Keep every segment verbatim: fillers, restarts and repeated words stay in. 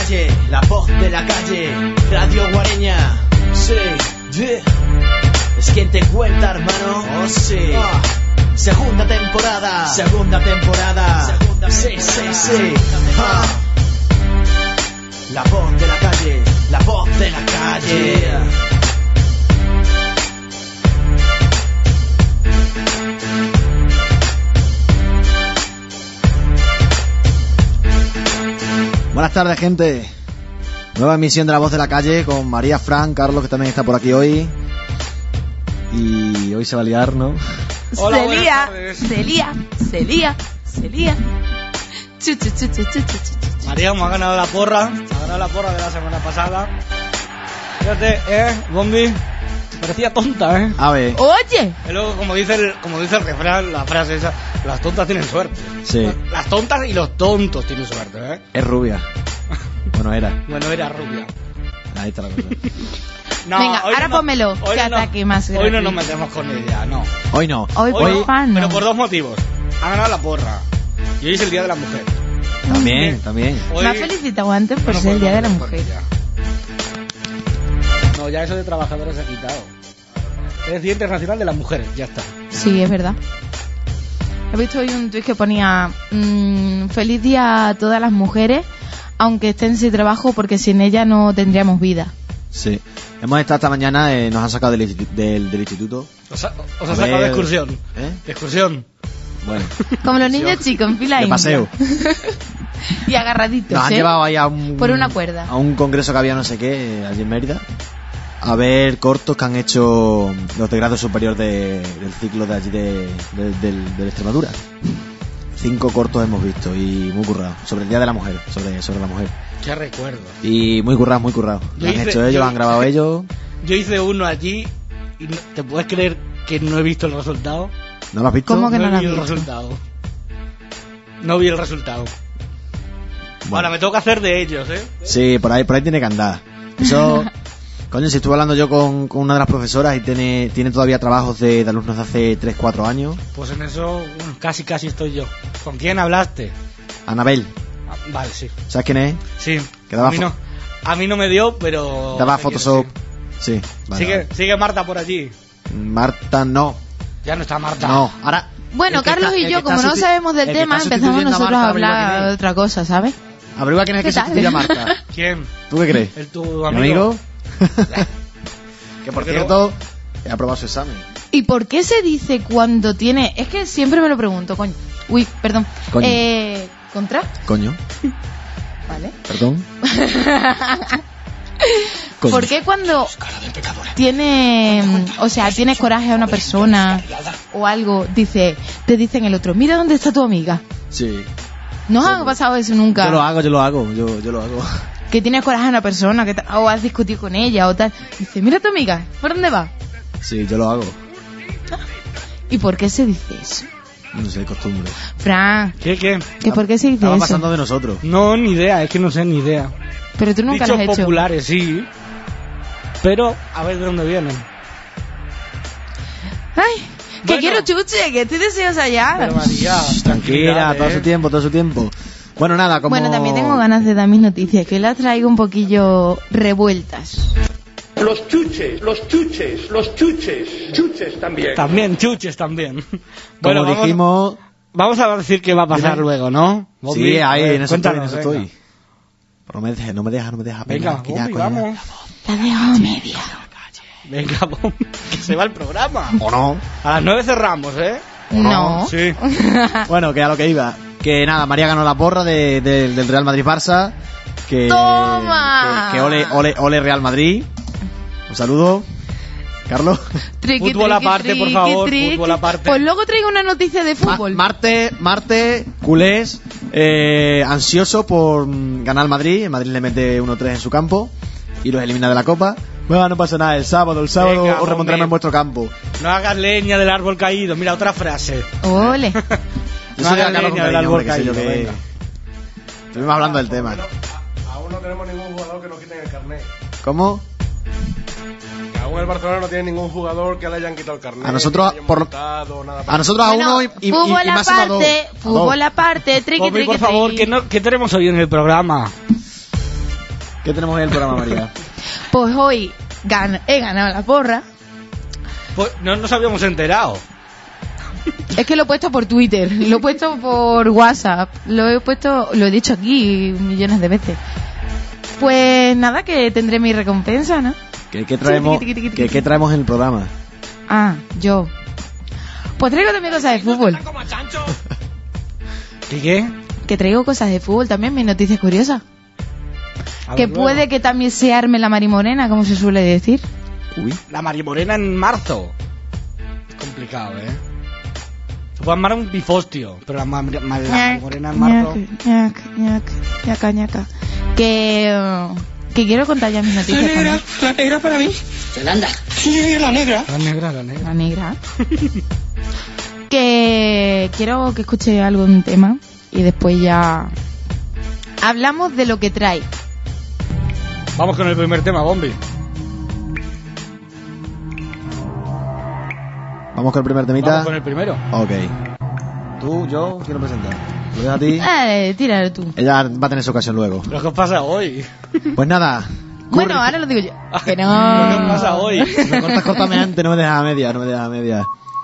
calle, la voz de la calle, Radio Guareña. Sí, yeah. Es quien te cuenta, hermano. Oh, sí. Ah. Segunda temporada. Segunda temporada. Segunda sí, sí, sí. Ah. La voz de la calle, la voz de la calle. Yeah. Buenas tardes, gente. Nueva emisión de La Voz de la Calle con María, Fran, Carlos, que también está por aquí hoy. Y hoy se va a liar, ¿no? Hola, se lía, se lía, se lía, se lía. Chu, chu, chu, chu, chu, chu. María, me ha ganado la porra. Me ha ganado la porra de la semana pasada. Fíjate, eh, Bombi. Parecía tonta, eh. A ver. Oye. Y luego, como dice el, como dice el refrán, la frase esa, las tontas tienen suerte. Sí. Las tontas y los tontos tienen suerte, eh. Es rubia. Bueno, era. Bueno, era rubia. Ahí está la cosa. No, venga, ahora no, pónmelo. Que no, ataque más grande. Hoy no nos metemos con ella, no. Hoy no. Hoy, Hoy por fan, no. Pero por dos motivos. Ha ganado la porra. Y hoy es el Día de la Mujer. También, también. Hoy... Me ha felicitado antes por Bueno, ser el pues Día de la vamos Mujer. Ya. No, ya eso de trabajadores se ha quitado. Es el Día Internacional de las Mujeres, ya está. Sí, es verdad. He visto hoy un tuit que ponía mmm, feliz día a todas las mujeres, aunque estén sin trabajo, porque sin ella no tendríamos vida. Sí. Hemos estado esta mañana, eh, nos han sacado del, institu- del, del instituto. Os ha, os ha A sacado ver... de excursión. ¿Eh? De excursión. Bueno. Como los niños chicos en fila De india. paseo. Y agarraditos, Nos han ¿eh? llevado ahí a un... Por una cuerda. A un congreso que había no sé qué, allí en Mérida. A ver cortos que han hecho los de grado superior de, del ciclo de allí de, de, de, de Extremadura. Cinco cortos hemos visto y muy currados. Sobre el Día de la Mujer, sobre, sobre la mujer. Qué recuerdo. Y muy currados, muy currados. Lo han hice, hecho ellos, yo, lo han grabado ellos. Yo hice uno allí y no, ¿te puedes creer que no he visto el resultado? ¿No lo has visto? ¿Cómo que no, no lo has vi el visto? resultado. No vi el resultado. Bueno. Ahora me toca hacer de ellos, ¿eh? Sí, por ahí, por ahí tiene que andar. Eso... Coño, si estuve hablando yo con, con una de las profesoras y tiene, tiene todavía trabajos de, de alumnos de hace tres cuatro años. Pues en eso, bueno, casi casi estoy yo. ¿Con quién hablaste? Anabel. Ah, vale, sí. ¿Sabes quién es? Sí. Que daba a, mí fo- no, a mí no me dio, pero... Daba me Photoshop. quiero, Sí. sí. Vale, sigue, vale. sigue Marta por allí. Marta no. Ya no está Marta. No, ahora... Bueno, el que Carlos está- y el yo, que como está no susti- sabemos del el que tema, está empezamos sustituyendo a nosotros a Marta, averigua hablar quién de es. otra cosa, ¿sabes? Averigua quién es el que ¿Qué tal? sustituye a Marta. ¿Quién? ¿Tú qué crees? ¿El tu ¿Mi amigo? amigo? Que por Porque cierto, he aprobado su examen. ¿Y por qué se dice cuando tiene...? Es que siempre me lo pregunto, coño. Uy, perdón. Coño. Eh, ¿Contra? Coño, Vale. perdón. Coño. ¿Por qué cuando tiene... O sea, tienes coraje a una persona o algo, dice, te dicen el otro, mira dónde está tu amiga? Sí. ¿No os Sí. ha pasado eso nunca? Yo lo hago, yo lo hago, yo, yo lo hago. Que tienes coraje a una persona que ta- o has discutido con ella o tal. Dice, mira tu amiga, ¿por dónde va? Sí, yo lo hago. ¿Y por qué se dice eso? No sé, costumbre. Fran, ¿Qué, qué? ¿que por qué se dice Estaba eso? pasando de nosotros. No, ni idea, es que no sé ni idea. Pero tú nunca lo Dichos has hecho. populares, sí. Pero, a ver de dónde vienen. Ay, que Bueno. quiero chuche, que estoy deseosa ya. Pero María, Tranquila, todo ¿eh? su tiempo, todo su tiempo. Bueno, nada, como... Bueno, también tengo ganas de dar mis noticias, que las traigo un poquillo revueltas. Los chuches, los chuches, los chuches, chuches también. También, chuches también. Como Bueno, vamos, dijimos... vamos a decir qué va a pasar Dime. luego, ¿no? Bobby, Sí, ahí, a ver, en eso estoy, en cuéntanos, eso venga. estoy. Pero no me deja, no me deja, no me deja. Venga, que ya, Bobby, coño, ya. vamos. La dejo media. Venga, Bobby, que se va el programa. ¿O no? A las nueve cerramos, ¿eh? No. Sí. Bueno, que a lo que iba. Que nada, María ganó la porra de, de- del Real Madrid-Barça. Que, ¡Toma! Que, que ole, ole, ole Real Madrid. Un saludo. Carlos. Triqui, Fútbol triqui, aparte, por triqui, favor, triqui. fútbol aparte. Pues luego traigo una noticia de Ma- fútbol. Marte, Marte, culés, eh, ansioso por mm, ganar al Madrid. El Madrid le mete uno tres en su campo y los elimina de la Copa. Bueno, no pasa nada, el sábado, el sábado Venga, os remontaremos hombre. en vuestro campo. No hagas leña del árbol caído. Mira, otra frase. Ole. Yo No soy hagas a Carlos leña con del cariño, árbol hombre, que sé yo caído, que... venga. Estuvimos hablando del tema. Aún no tenemos ningún jugador que nos quiten el carnet. ¿Cómo? Que aún el Barcelona no tiene ningún jugador que le hayan quitado el carnet. A nosotros, que le hayan por lo- multado, nada A nosotros a Bueno, uno y, y, y, fútbol y máximo a dos. aparte, A fútbol dos. aparte, triqui, Bobby, triqui, por favor, triqui. ¿qué, no, ¿qué tenemos hoy en el programa? ¿Qué tenemos hoy en el programa, María? Pues hoy gan- he ganado la porra. Pues no nos habíamos enterado. Es que lo he puesto por Twitter, lo he puesto por WhatsApp, lo he puesto, lo he dicho aquí millones de veces. Pues nada, que tendré mi recompensa, ¿no? ¿Qué, qué traemos, Tiqui, tiqui, tiqui, ¿qué, tiqui. qué traemos en el programa? Ah, yo. Pues traigo también cosas de fútbol. ¿Y qué? Que traigo cosas de fútbol también, mis noticias curiosas. A Que ver, puede luego. que también se arme la marimorena, como se suele decir. Uy. La Marimorena en marzo. Es complicado, ¿eh? Se puede armar un bifostio, pero la, ma- ma- la Marimorena en marzo... Ñaca, ñaca, ñaca, ñaca. Que, uh, que quiero contar ya mis noticias también. la negra para mí. Yolanda. Sí, la negra. La negra, la negra. La negra. Que quiero que escuche algún tema y después ya hablamos de lo que trae. Vamos con el primer tema, Bombi. Vamos con el primer temita. Vamos con el primero. Ok. Tú, yo, ¿quién lo presenta? ¿Lo dejo a ti? Eh, tíralo tú. Ella va a tener su ocasión luego. ¿Pero qué os pasa hoy? Pues nada. Bueno, Curry- ahora lo digo yo. Que ¿Pero no. qué os pasa hoy? Si me cortas, córtame antes, no me dejas a media, no me dejas a media.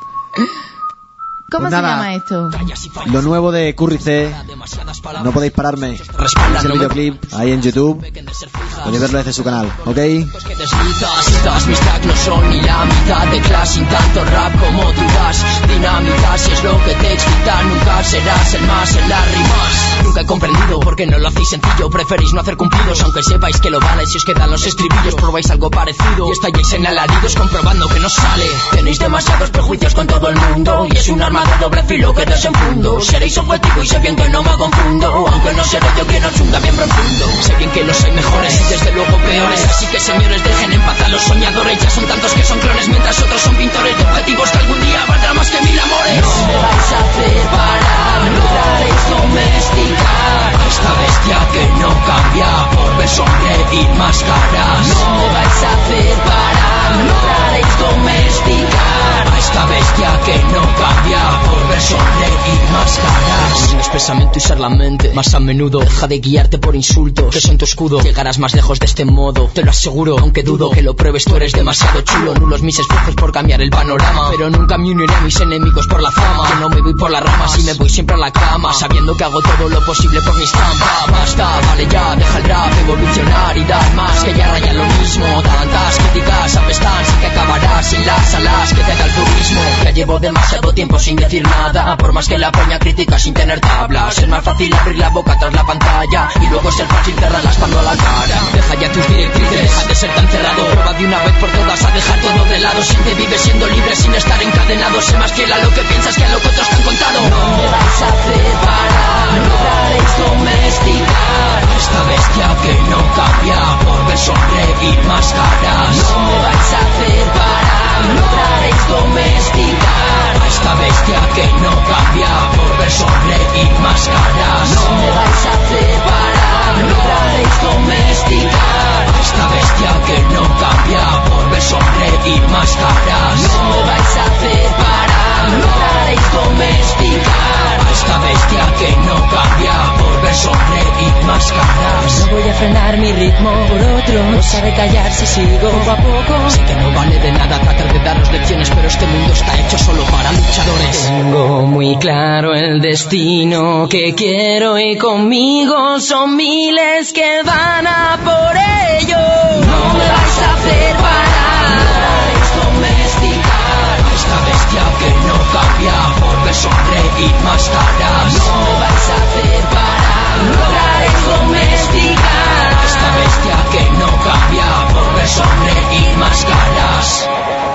¿Cómo Pues se nada. llama esto? Lo nuevo de Curry C, No podéis pararme. Es el videoclip ahí en YouTube. Podéis verlo desde su canal, ¿ok? Que deslizas y das mis tracks no son ni la mitad de clase, sin tanto rap como tú das. Dinamita si es lo que te excita, nunca serás el más en las rimas. Nunca he comprendido por qué no lo hacéis sencillo. Preferís no hacer cumplidos aunque sepáis que lo vale. Si os quedan los estribillos probáis algo parecido y estáis en alaridos comprobando que no sale. Tenéis demasiados prejuicios con todo el mundo y es un arma de doble filo que desenfundo. Seréis objetivo y sé bien que no me confundo, aunque no seré yo quien os hunda bien profundo. Sé bien que los hay mejores y desde luego peores, así que señores dejen en paz a los soñadores. Ya son tantos que son clones mientras otros son pintores de objetivos que algún día valdrá más que mil amores. No me vais a hacer parar, lograréis domesticar a esta bestia que no cambia por ver sonreír más caras. No me vais a hacer parar, lograréis domesticar a esta bestia que no cambia por ver sonreír más caras. Expresamente usar la mente más a menudo. Deja de guiarte por insultos que son tu escudo. Llegarás más lejos de este modo, te lo aseguro. Aunque dudo que lo pruebes, tú eres demasiado chulo. Nulos mis esfuerzos por cambiar el panorama, pero nunca me uniré a mis enemigos por la fama. Que no me voy por las ramas y me voy siempre a la cama, sabiendo que hago todo lo posible por mi estampa. Basta, vale ya, deja el rap evolucionar y dar más, que ya raya lo mismo. Tantas críticas apestan, sí que acabarás sin las alas que te da el turismo. Ya llevo demasiado tiempo sin decir nada, por más que la peña critica sin tener tablas. Es más fácil abrir la boca tras la pantalla y luego ser fácil cerrar la espalda a la cara. Deja ya tus directrices, deja de ser tan cerrado. Prueba de una vez por todas a dejar todo de lado. Siente, vive siendo libre sin estar encadenado. Sé más fiel a lo que piensas que a lo que otros te han contado. No me vais a hacer parar, lograréis domesticar a esta bestia que no cambia por ver sonreír más caras. No me vais a hacer parar, lograréis domesticar a esta bestia que no cambia por ver sonreír más caras. No me vais a hacer parar, lograréis domesticar a esta bestia que no cambia por ver sonreír más caras. No me vais a hacer parar, lograréis domesticar a esta bestia que no cambia por ver sonreír más caras. No voy a frenar mi ritmo por otro, no sabe callar si sigo poco a poco. Sé que no vale de nada tratar de daros lecciones, pero este mundo está hecho solo para luchadores. Tengo muy claro el destino que quiero y conmigo son miles que van a por ello. No me vais a hacer parar, lograréis domesticar a esta bestia que no cambia por ver sonreír más caras. No me vais a hacer parar, lograréis domesticar a esta bestia que no cambia por ver sonreír más caras.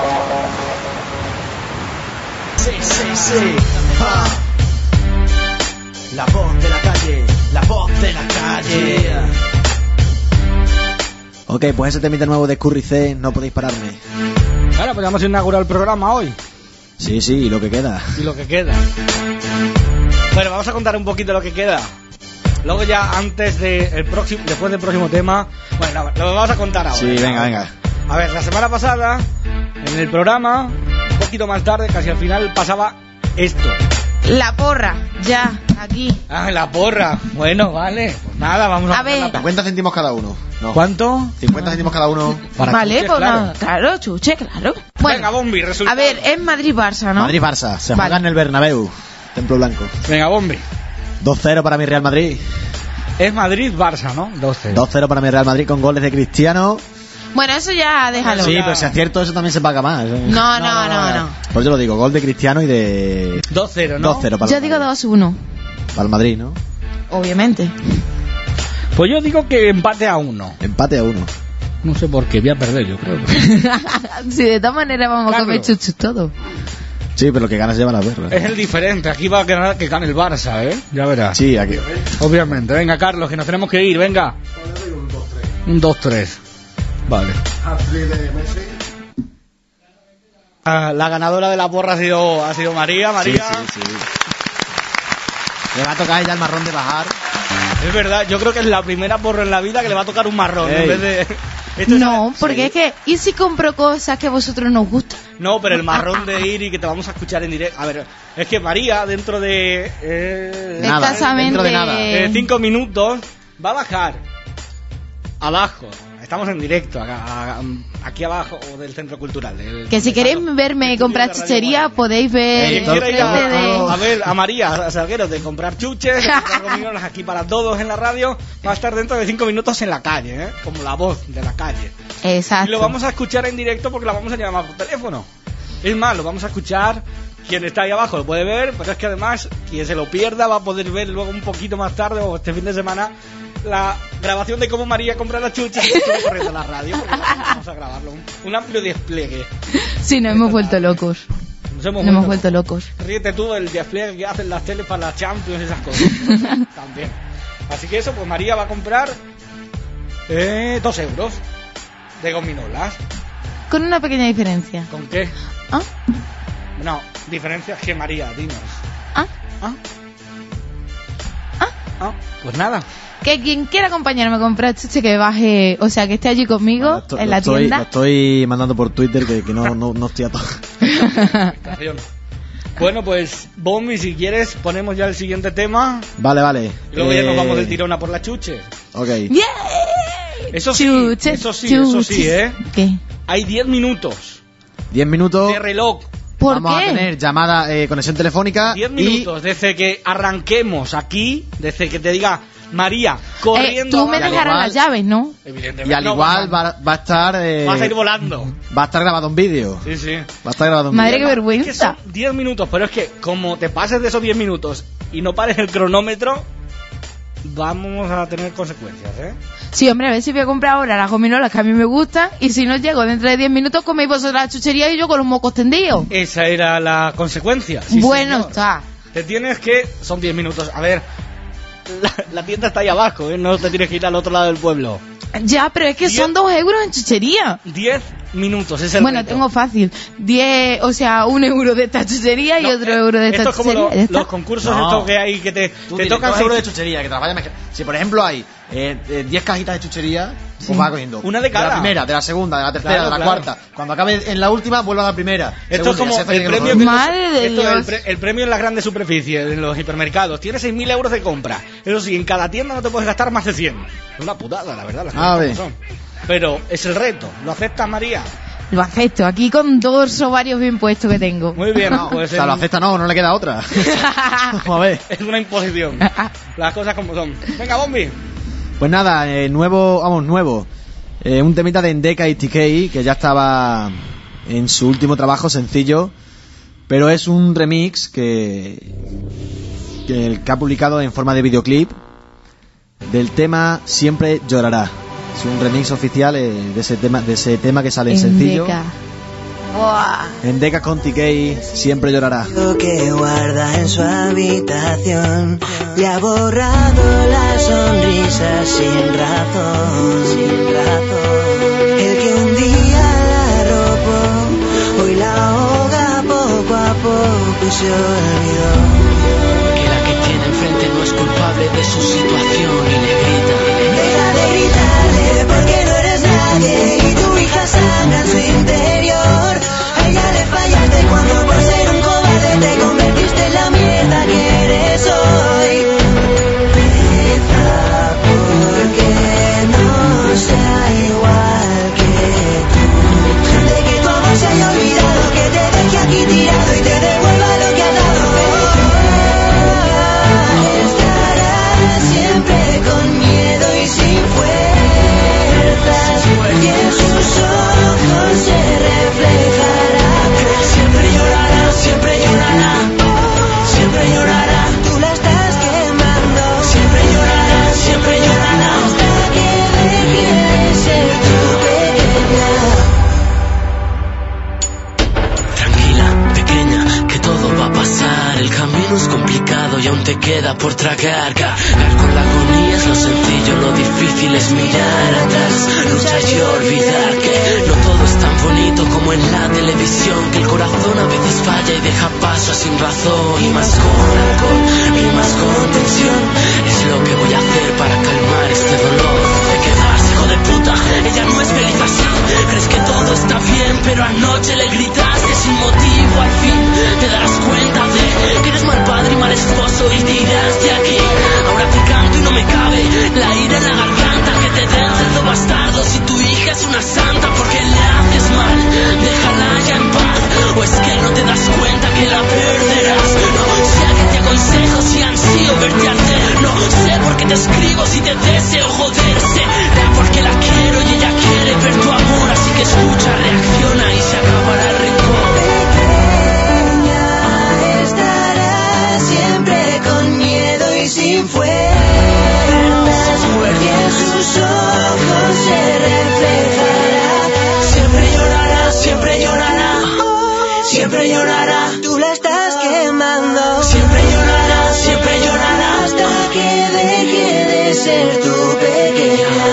Sí, sí, sí. Ah. La voz de la calle, la voz de la calle. Ok, pues ese temita nuevo de Curry C, No podéis pararme. Claro, pues vamos a inaugurar el programa hoy. Sí, sí, y lo que queda. Y lo que queda. Bueno, vamos a contar un poquito lo que queda. Luego ya antes de el próximo, después del próximo tema, bueno, lo vamos a contar ahora. Sí, venga, venga. A ver, la semana pasada, en el programa, un poquito más tarde, casi al final, pasaba esto. La porra, ya, aquí. Ah, la porra. Bueno, vale. Pues nada, vamos a, A ver. la- cincuenta céntimos cada uno. No. ¿Cuánto? cincuenta céntimos cada uno. Para Vale, chuches, pues claro. nada, claro, chuche, claro. Venga, Bueno, Bombi, resultado. a ver, es Madrid-Barça, ¿no? Madrid-Barça. Se Vale. juega en el Bernabéu. Templo Blanco. Venga, Bombi. dos cero para mi Real Madrid. Es Madrid-Barça, ¿no? dos cero. dos cero para mi Real Madrid con goles de Cristiano. Bueno, eso ya déjalo. Sí, pero si acierto eso también se paga más. ¿eh? No, no, no, no. Por eso lo digo, gol de Cristiano y de... dos cero, ¿no? dos cero para, Yo el digo Madrid. dos uno, Para el Madrid, ¿no? obviamente. Pues yo digo que empate a uno. Empate a uno. No sé por qué, voy a perder, yo creo. Si de todas maneras vamos Claro. a comer chuchus todo. Sí, pero lo que ganas lleva la perra. Es el diferente. Aquí va a ganar que gane el Barça, ¿eh? Ya verás. Sí, aquí. Obviamente. Venga, Carlos, que nos tenemos que ir. Venga. Un dos tres. Vale. Ah, la ganadora de la porra ha sido, ha sido María. María. Sí, sí, sí. Le va a tocar ella el marrón de bajar. Es verdad, yo creo que es la primera porra en la vida que le va a tocar un marrón Ey. en vez de... Esto es- No, porque es que, ¿y si compro cosas que a vosotros nos gustan? No, pero el marrón de Iri que te vamos a escuchar en directo. A ver, es que María dentro de... Eh, Nada, Escasamente. dentro de nada. de cinco minutos va a bajar abajo. Estamos en directo acá, a- aquí abajo del centro cultural. del- Que si queréis verme estudio comprar de Radio chuchería, Guardia. podéis ver Quien todo- quiera ir a, enfrente de... a ver a María a Salguero de comprar chuches, de comprar gominolas aquí para todos en la radio, va a estar dentro de cinco minutos en la calle, ¿eh? Como la voz de la calle. Exacto. Y lo vamos a escuchar en directo porque la vamos a llamar por teléfono. Es más, lo vamos a escuchar. Quien está ahí abajo lo puede ver, pero es que además quien se lo pierda va a poder ver luego un poquito más tarde o este fin de semana la grabación de cómo María compra las chuches y estuvo corriendo en la radio. Porque vamos a grabarlo, un, un amplio despliegue. Sí, nos hemos vuelto locos. Nos hemos, Nos hemos vuelto locos. Ríete tú del despliegue que hacen las teles para las Champions y esas cosas. También. Así que eso, pues María va a comprar eh, dos euros de gominolas. Con una pequeña diferencia. ¿Con qué? ¿Ah? No, diferencias que María, dinos. ¿Ah? ¿Ah? ¿Ah? Ah, pues nada. Que quien quiera acompañarme a comprar chuche que baje, o sea, que esté allí conmigo Bueno, esto- en lo la estoy, tienda. Lo estoy mandando por Twitter que, que no, no, no estoy a todo. Estación. Bueno, pues, Bombi, si quieres, ponemos ya el siguiente tema. Vale, vale. Y luego ya nos Eh, vamos del tirón a por la chuche. Ok. ¡Bien! Eso sí, Chuches, eso sí, eso sí, chuches. ¿eh? ¿Qué? Hay diez minutos diez minutos. de reloj. ¿Por Vamos qué? a tener llamada, eh, conexión telefónica. diez y minutos desde que arranquemos aquí, desde que te diga María corriendo. Eh, tú me a- al dejarás igual- las llaves, ¿no? Evidentemente. Y al no, igual vas a- va, va a estar. eh, vas a ir volando. Va a estar grabado un vídeo. Sí, sí. Va a estar grabado un Madre, vídeo. qué Es que vergüenza. son diez minutos, pero es que como te pases de esos diez minutos y no pares el cronómetro, vamos a tener consecuencias, ¿eh? Sí, hombre, a ver si voy a comprar ahora las gominolas que a mí me gustan. Y si no llego dentro de diez minutos, coméis vosotros la chuchería y yo con los mocos tendidos. Esa era la consecuencia. sí, bueno, señor. está. Te tienes que... Son diez minutos. A ver, la, la tienda está ahí abajo, ¿eh? No te tienes que ir al otro lado del pueblo. Ya, pero es que Diez- son dos euros en chuchería. diez minutos, es el Bueno, reto. tengo fácil. Diez, o sea, un euro de esta chuchería y No, otro eh, euro de esta esto es como chuchería. lo- ya está. los concursos No. estos que hay que te, Tú te tienes tocan dos euros de seis- chuchería, que te las vayas mezclando. Si por ejemplo hay eh, eh, diez cajitas de chuchería, Sí. pues vas cogiendo. Una de cada. la primera, de la segunda, de la tercera, Claro, de la claro. cuarta. Cuando acabe en la última, vuelva a la primera. Esto Segunda, es como y así hasta el que premio, lo- que- Madre de esto es el, Dios. pre- el premio en las grandes superficies, en los hipermercados. Tienes seis mil euros de compra. Eso sí, en cada tienda no te puedes gastar más de cien. Es una putada, la verdad. Las A cosas ver. como son. Pero es el reto. ¿Lo aceptas, María? Lo acepto, aquí con dos ovarios bien puestos que tengo. Muy bien, No, pues o sea, en- lo acepta, no, no le queda otra. Vamos a ver. es una imposición. Las cosas como son. Venga, Bombi. Pues nada, eh, nuevo, vamos, nuevo. Eh, un temita de Endeka y T K, que ya estaba en su último trabajo, sencillo. Pero es un remix que, que, el que ha publicado en forma de videoclip del tema Siempre Llorará. Es un remix oficial eh, de ese tema, de ese tema que sale en sencillo. Endeka. Buah. Endeka con T K, Siempre Llorará. Lo que guarda en su habitación le ha borrado la sonrisa sin razón, sin razón. El que un día la arropó, hoy la ahoga poco a poco y se olvidó. Que la que tiene enfrente no es culpable de su situación y le grita. Deja de gritarle porque no eres nadie y tu hija sangra en su interior. A ella le fallaste cuando por ser un cobarde te convertiste en la mierda complicado y aún te queda por tragar. Cargar con la agonía es lo sencillo, lo difícil es mirar atrás, luchar y olvidar que no todo es tan bonito como en la televisión, que el corazón a veces falla y deja paso sin razón. Y más con alcohol, y más con tensión, es lo que voy a hacer para calmar este dolor. De quedarse, hijo de puta, ella no es feliz así. Crees que todo está bien, pero anoche le gritaste sin motivo. Al fin te darás cuenta de que eres mal padre y mal esposo y te irás de aquí. Ahora te canto y no me cabe la ira en la garganta, que te den cerdo bastardo si tu hija es una santa. Porque le haces mal, déjala ya en paz. O es que no te das cuenta que la perderás. No sé a qué te aconsejo si ansío verte arder. No sé por qué te escribo si te deseo joderse. Da porque la quiero y ella quiere ver tu amor. Así que escucha, reacciona y se acabará el rencor. Pequeña estará siempre con miedo y sin fuerzas, y en sus ojos se reflejará. Siempre llorará, siempre llorará, siempre llorará. Tú la estás quemando. Siempre llorará, siempre llorará, hasta que deje de ser tu pequeña.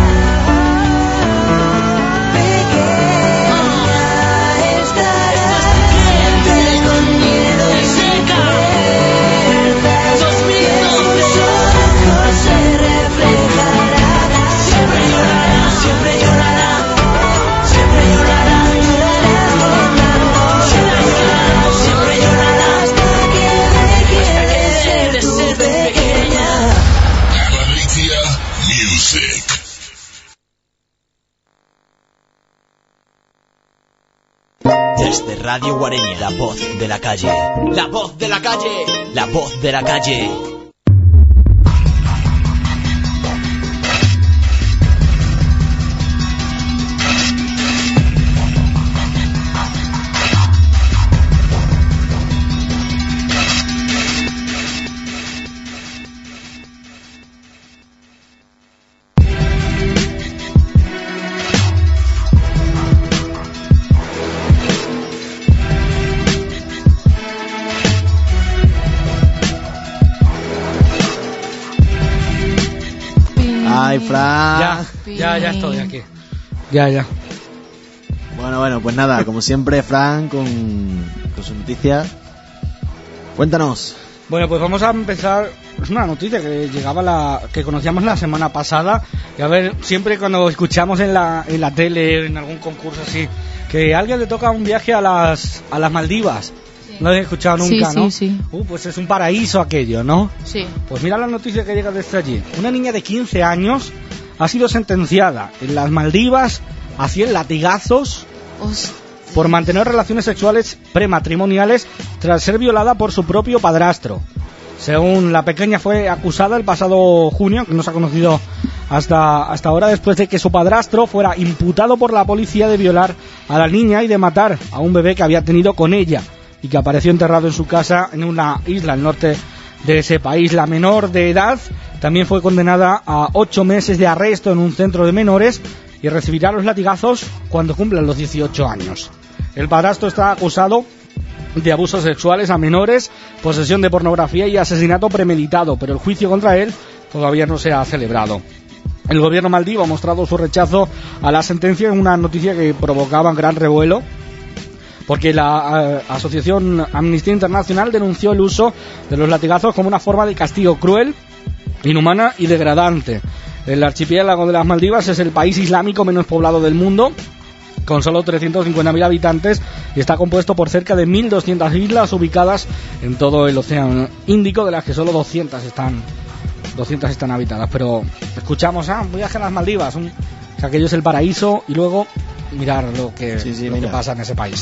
Desde Radio Guareña, la voz de la calle. La voz de la calle. La voz de la calle. Ay, Fran. Ya, ya, ya estoy aquí. Ya, ya. Bueno, bueno, pues nada, como siempre, Fran con, con sus noticias. Cuéntanos. Bueno, pues vamos a empezar. Es una noticia que llegaba la que conocíamos la semana pasada. Y a ver, siempre cuando escuchamos en la en la tele, en algún concurso así, que a alguien le toca un viaje a las a las Maldivas. Sí. No lo he escuchado nunca, sí, ¿no? Sí, sí. Uh, pues es un paraíso aquello, ¿no? Sí. Pues mira la noticia que llega desde allí. Una niña de quince años ha sido sentenciada en las Maldivas a cien latigazos Hostia. por mantener relaciones sexuales prematrimoniales tras ser violada por su propio padrastro. Según la pequeña, fue acusada el pasado junio, que no se ha conocido hasta, hasta ahora, después de que su padrastro fuera imputado por la policía de violar a la niña y de matar a un bebé que había tenido con ella y que apareció enterrado en su casa en una isla al norte de ese país. La menor de edad también fue condenada a ocho meses de arresto en un centro de menores y recibirá los latigazos cuando cumplan los dieciocho años. El padrastro está acusado de abusos sexuales a menores, posesión de pornografía y asesinato premeditado, pero el juicio contra él todavía no se ha celebrado. El gobierno maldivo ha mostrado su rechazo a la sentencia en una noticia que provocaba gran revuelo, porque la uh, Asociación Amnistía Internacional denunció el uso de los latigazos como una forma de castigo cruel, inhumana y degradante. El archipiélago de las Maldivas es el país islámico menos poblado del mundo, con solo trescientos cincuenta mil habitantes, y está compuesto por cerca de mil doscientas islas ubicadas en todo el océano Índico, de las que solo doscientas están doscientas están habitadas. Pero escuchamos, ah, un viaje a las Maldivas, un, o sea, aquello es el paraíso, y luego mirar lo que, sí, sí, lo mira. que pasa en ese país.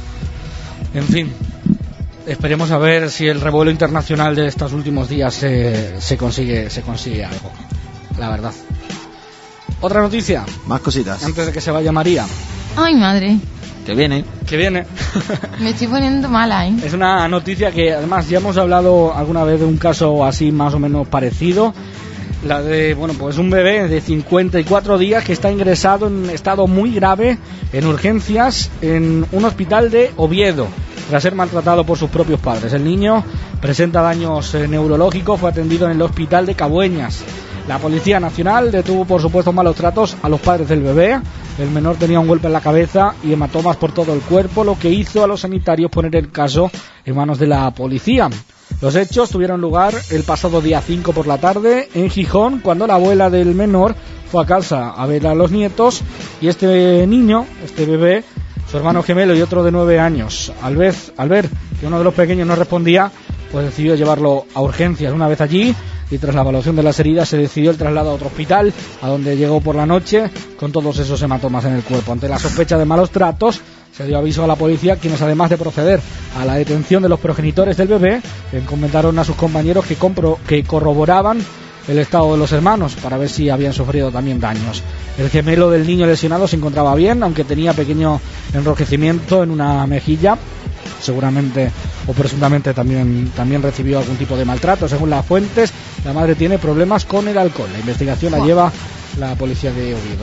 En fin, esperemos a ver si el revuelo internacional de estos últimos días se, se consigue se consigue algo, la verdad. Otra noticia, Más cositas. antes de que se vaya María, Ay, madre. Que viene. que viene. Me estoy poniendo mala, ¿eh? Es una noticia que además ya hemos hablado alguna vez de un caso así más o menos parecido. La de, bueno, pues un bebé de cincuenta y cuatro días que está ingresado en estado muy grave en urgencias en un hospital de Oviedo. tras ser maltratado por sus propios padres. El niño presenta daños eh, neurológicos, fue atendido en el hospital de Cabueñas. La Policía Nacional detuvo por supuestos malos tratos a los padres del bebé. El menor tenía un golpe en la cabeza y hematomas por todo el cuerpo, lo que hizo a los sanitarios poner el caso en manos de la policía. Los hechos tuvieron lugar el pasado día cinco por la tarde en Gijón, cuando la abuela del menor fue a casa a ver a los nietos y este niño, este bebé, su hermano gemelo y otro de nueve años, al ver, al ver que uno de los pequeños no respondía, pues decidió llevarlo a urgencias. Una vez allí, y tras la evaluación de las heridas, se decidió el traslado a otro hospital, a donde llegó por la noche con todos esos hematomas en el cuerpo. Ante la sospecha de malos tratos, se dio aviso a la policía, quienes además de proceder a la detención de los progenitores del bebé, comentaron a sus compañeros que, compro, que corroboraban el estado de los hermanos para ver si habían sufrido también daños. El gemelo del niño lesionado se encontraba bien, aunque tenía pequeño enrojecimiento en una mejilla. Seguramente o presuntamente también, también recibió algún tipo de maltrato. Según las fuentes, la madre tiene problemas con el alcohol. La investigación la lleva la policía de Oviedo.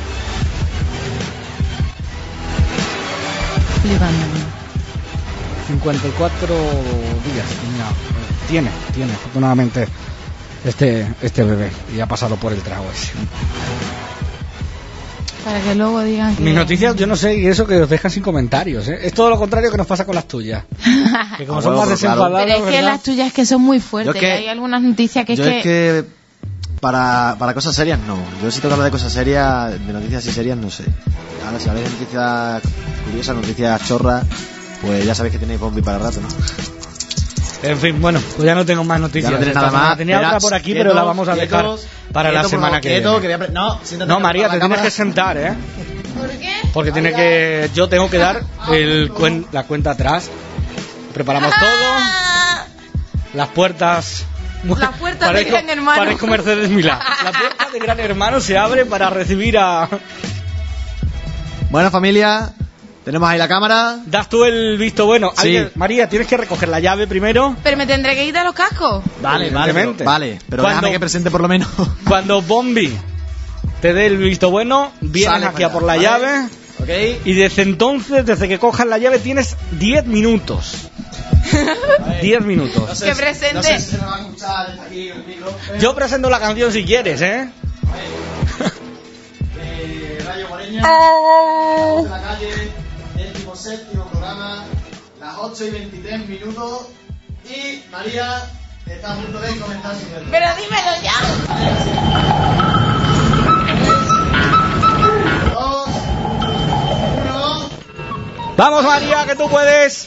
cincuenta y cuatro días no, tiene, tiene afortunadamente este, este bebé, y ha pasado por el trago ese. Para que luego digan que... Mis noticias, yo no sé, y eso que os dejan sin comentarios, ¿eh? Es todo lo contrario que nos pasa con las tuyas. Que como Ah, son bueno, más pero claro. desenfadados, Pero es que ¿verdad? las tuyas es que son muy fuertes. Yo que- Hay algunas noticias que es Yo que... es que para, para cosas serias no. Yo si tengo que hablar de cosas serias, de noticias así serias, no sé. Ahora si habláis de noticias curiosas, noticias chorras, pues ya sabéis que tenéis bombi para rato, ¿no? En fin, bueno, pues ya no tengo más noticias. Ya no tienes esta nada semana. más. Tenía Verás, otra por aquí, quieto, pero la vamos a quieto, dejar para la quieto, por semana favor, que quieto, viene. que voy a pre- no, siéntate No, para María, la te tienes cámara. que sentar, ¿eh? ¿Por qué? Porque tiene que, yo tengo que dar el cuen- la cuenta atrás. Preparamos todo. Las puertas. Las puertas de Gran Hermano. Parezco Mercedes Milá. La puerta de Gran Hermano se abre para recibir a. Bueno, familia, tenemos ahí la cámara. Das tú el visto bueno. Sí. Alguien- María, tienes que recoger la llave primero. Pero me tendré que quitar los cascos. Vale, vale, Evidentemente. pero, vale, pero Cuando- déjame que presente por lo menos. Cuando Bombi te dé el visto bueno, vienes Sale aquí a para por la allá, ¿vale? llave. Ok. Y desde entonces, desde que cojas la llave, tienes diez minutos. diez minutos. Que presente. No sé si se me va a escuchar desde aquí el micro. pero- Yo presento la canción si quieres, ¿eh? de Radio Guareña, estamos en la calle, décimo séptimo programa, las ocho y veintitrés minutos, y María está a punto de comenzar su relato. Pero dímelo ya. Dos, uno. Vamos, María, que tú puedes.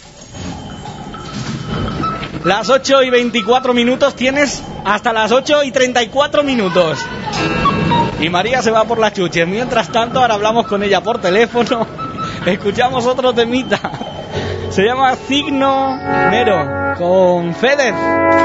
Las ocho y veinticuatro minutos, tienes hasta las ocho y treinta y cuatro minutos. Y María se va por las chuches. Mientras tanto, ahora hablamos con ella por teléfono. Escuchamos otro temita. Se llama Signo Nero con Feder.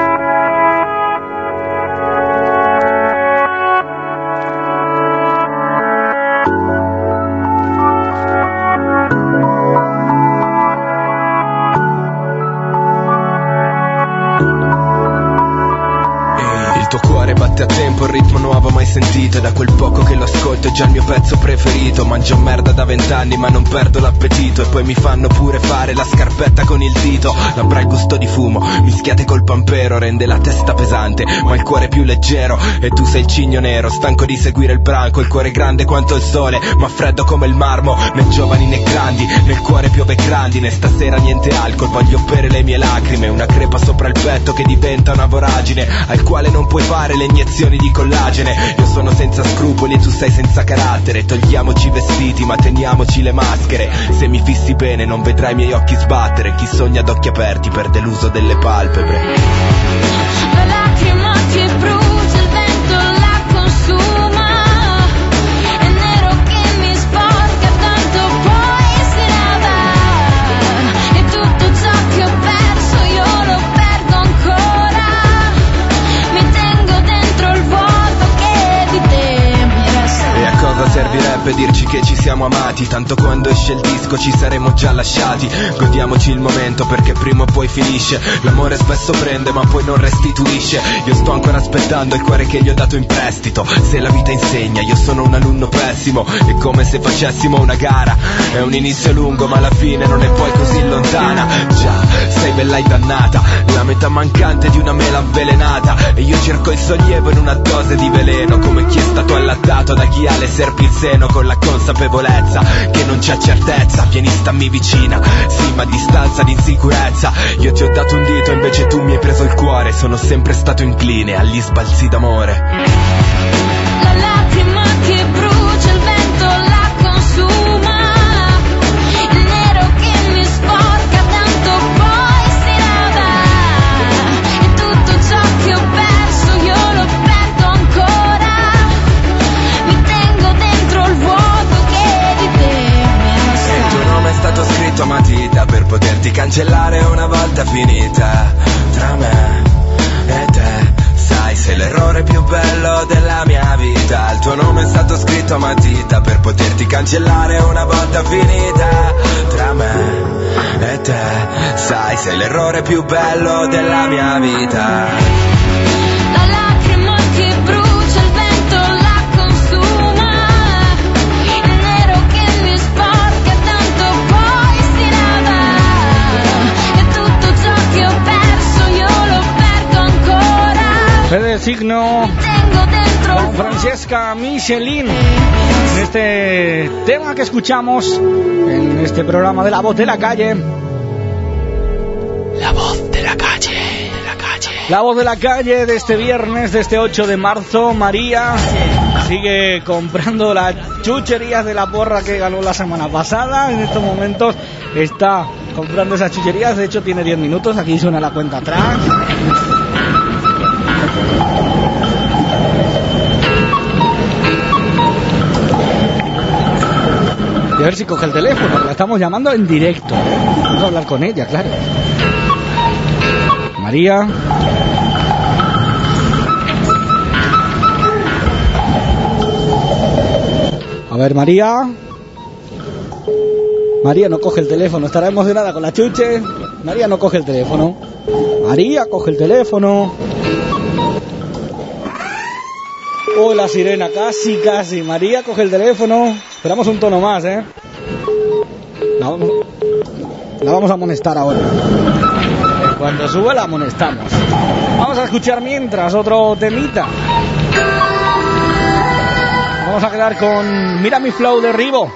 Il tuo cuore batte a tempo, il ritmo nuovo mai sentito. Da quel poco che lo ascolto è già il mio pezzo preferito. Mangio merda da vent'anni ma non perdo l'appetito. E poi mi fanno pure fare la scarpetta con il dito. Labbra il gusto di fumo, mischiate col pampero. Rende la testa pesante ma il cuore più leggero. E tu sei il cigno nero, stanco di seguire il branco. Il cuore grande quanto il sole ma freddo come il marmo. Né giovani né grandi, nel cuore piove grandine. Stasera niente alcol, voglio bere le mie lacrime. Una crepa sopra il petto che diventa una voragine, al quale non puoi fare le iniezioni di collagene. Io sono senza scrupoli e tu sei senza carattere. Togliamoci i vestiti ma teniamoci le maschere. Se mi fissi bene non vedrai i miei occhi sbattere. Chi sogna ad occhi aperti perde l'uso delle palpebre. La lacrima che brucia, il vento la consuma. È nero che mi sporca, tanto poi si lava. E tutto ciò che ho perso io lo perdo ancora. Mi tengo dentro il vuoto che di te mi resta. E a cosa servirebbe dirci che ci siamo amati, tanto quando esce il disco ci saremo già lasciati. Godiamoci il momento perché prima o poi finisce. L'amore spesso prende ma poi non restituisce. Io sto ancora aspettando il cuore che gli ho dato in prestito. Se la vita insegna, io sono un alunno pessimo. È come se facessimo una gara. È un inizio lungo ma la fine non è poi così lontana. Già, sei bella e dannata, la metà mancante di una mela avvelenata. E io cerco il sollievo in una dose di veleno, come chi è stato allattato da chi ha le serpi in seno, con la consapevolezza che non c'è certezza. Vieni, stammi vicina, sì ma a distanza di insicurezza. Io ti ho dato un dito invece tu mi hai preso il cuore. Sono sempre stato incline agli sbalzi d'amore. La lacrima che brucia, il vento la consuma. Il nero che mi sporca, tanto poi si lava. E tutto ciò che ho perso io lo perdo ancora. Mi tengo dentro il vuoto che di te mi resta. Il tuo nome è stato scritto a matita per poterti cancellare una volta finita. Tra me e te, sai, sei l'errore più bello della mia vita. Il tuo nome è stato scritto a matita per poterti cancellare una volta finita. Tra me e te, sai, sei l'errore più bello della mia vita. La lacrima che brucia, il vento la consuma. Il nero che mi sporca, tanto poi si lava. E tutto ciò che ho perso io lo perdo ancora. Fede Signo Tengo dentro con Francesca Michelin en este tema que escuchamos en este programa de La Voz de la Calle. La voz de la calle, de la calle. La Voz de la Calle de este viernes, de este ocho de marzo. María sigue comprando las chucherías de la porra que ganó la semana pasada. En estos momentos está comprando esas chucherías. De hecho tiene diez minutos, aquí suena la cuenta atrás. Y a ver si coge el teléfono, la estamos llamando en directo. Vamos a hablar con ella, claro. María. A ver, María. María no coge el teléfono, estará emocionada con la chuche. María no coge el teléfono. María, coge el teléfono. Oh, la sirena, casi, casi. María, coge el teléfono. Esperamos un tono más, ¿eh? La vamos, la vamos a amonestar ahora. Cuando sube la amonestamos. Vamos a escuchar mientras otro temita. Vamos a quedar con Mira mi flow de Ribo.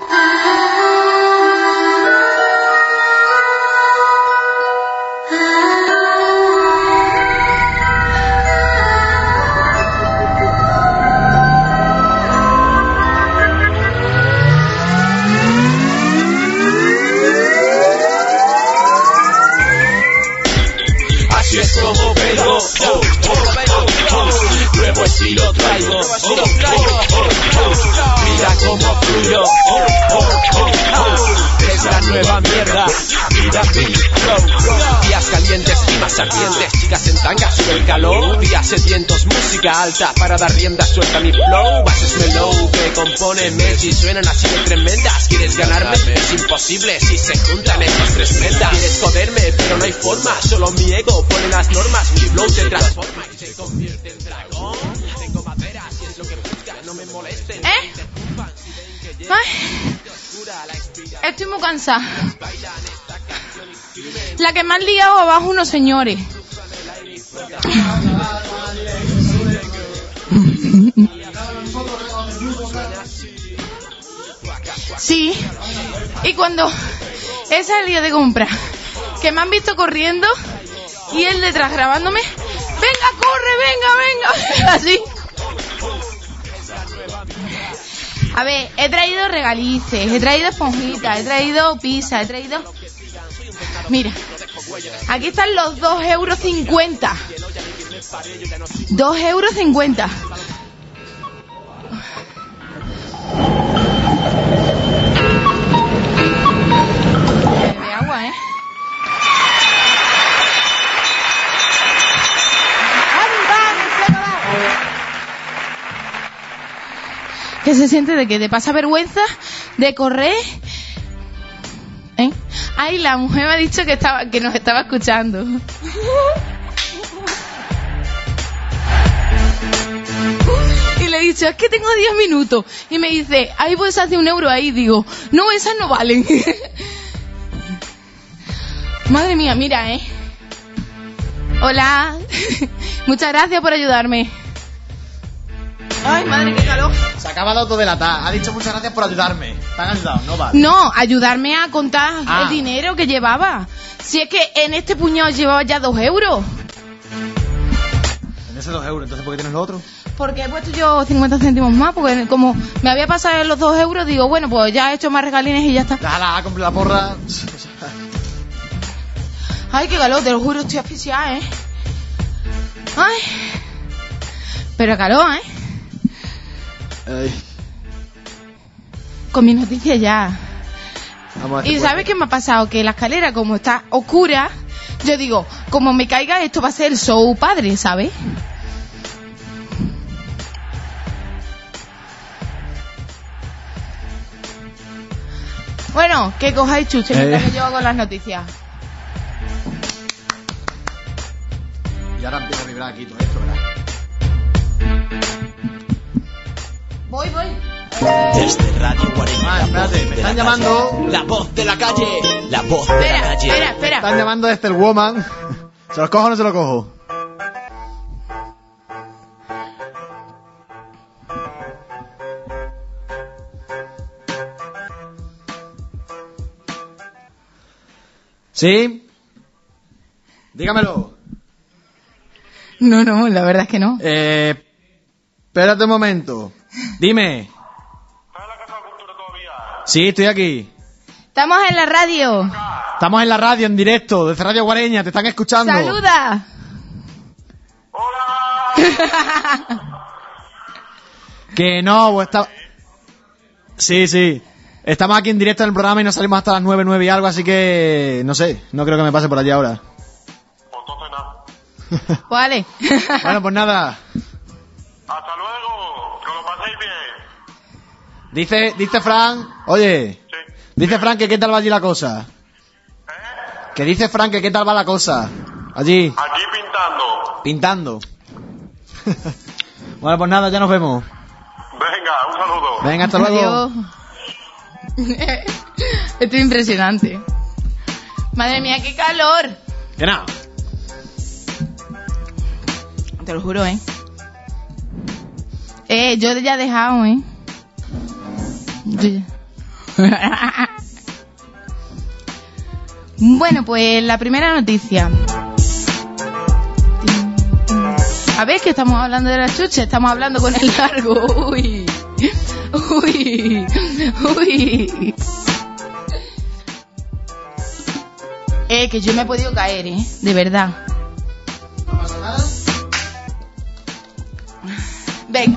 Así es como vengo, oh, oh, oh, oh. Nuevo estilo traigo, oh, oh, oh, oh. Mira cómo fluyo, oh, oh, oh, oh. Es la nueva mierda, mira mi flow. Días calientes y más ardientes, chicas en tanga sube el calor. Días sedientos, música alta para dar rienda suelta a mi flow. Bases mellow que componen Messi suenan así de tremendas. ¿Quieres ganarme? Es imposible si se juntan estas tres prendas. Quieres joderme pero no hay forma, solo mi ego pone las normas. Mi flow te transforma y se convierte en dragón. Tengo madera, si es lo que buscas, no me molesten. ¿Eh? Ay, estoy muy cansada. La que me han liado abajo unos señores. Sí, y cuando he salido de compra, que me han visto corriendo y él detrás grabándome, venga, corre, venga, venga, así. A ver, he traído regalices, he traído esponjitas, he traído pizza, he traído... Mira, aquí están los dos euros cincuenta. Dos euros cincuenta. Bebe agua, ¿eh? ¿Qué se siente de que te pasa vergüenza de correr. ¿Eh? Ay, la mujer me ha dicho que estaba, que nos estaba escuchando. Y le he dicho, es que tengo diez minutos. Y me dice, ahí puedes hacer un euro ahí. Digo, no, esas no valen. Madre mía, mira, ¿eh? Hola. Muchas gracias por ayudarme. Ay, madre, qué calor. Se acaba de autodelatar. Ha dicho muchas gracias por ayudarme. Te han ayudado, no vale. No, ayudarme a contar Ah. el dinero que llevaba. Si es que en este puñado llevaba ya dos euros. En ese dos euros, entonces ¿por qué tienes lo otro? Porque he puesto yo cincuenta céntimos más, porque como me había pasado los dos euros, digo, bueno, pues ya he hecho más regalines y ya está. Déjala, compré la porra. Ay, qué calor, te lo juro, estoy asfixiada, ¿eh? Ay. Pero calor, ¿eh? Ay, Con mis noticias ya. vamos a Y hacer ¿sabes qué me ha pasado? Que la escalera, como está oscura, yo digo, como me caiga, esto va a ser el show padre, ¿sabes? Bueno, que cojáis chuche mientras Eh. que yo hago las noticias. Y ahora empieza a vibrar aquí todo esto, ¿verdad? Voy, voy. Desde Radio Guarena. Ah, espérate, me están llamando. La voz de la calle. La voz de la Espera, calle. espera, Me espera. están llamando desde el Woman. ¿Se los cojo o no se los cojo? ¿Sí? Dígamelo. No, no, la verdad es que no. Eh, espérate un momento. Dime. Sí, estoy aquí. Estamos en la radio. Estamos en la radio, en directo, desde Radio Guareña, te están escuchando. ¡Saluda! Que no, pues está... Sí, sí. Estamos aquí en directo en el programa y nos salimos hasta las nueve, nueve y algo, así que... No sé, no creo que me pase por allí ahora. Vale. Bueno, pues nada. Hasta luego, que lo paséis bien. Dice, dice Fran... Oye, Sí. dice Fran que qué tal va allí la cosa. Que dice Fran que qué tal va la cosa. Allí, Aquí pintando. pintando. Bueno, pues nada, ya nos vemos. Venga, un saludo. Venga, hasta luego. Adiós. Esto es impresionante. Madre mía, qué calor. Que no. Te lo juro, ¿eh? Eh, yo ya he dejado, ¿eh? Yo ya. Bueno, pues la primera noticia. A ver, que estamos hablando de la chucha, estamos hablando con el largo. Uy. Uy. Uy. Eh, que yo me he podido caer, ¿eh? De verdad. Venga.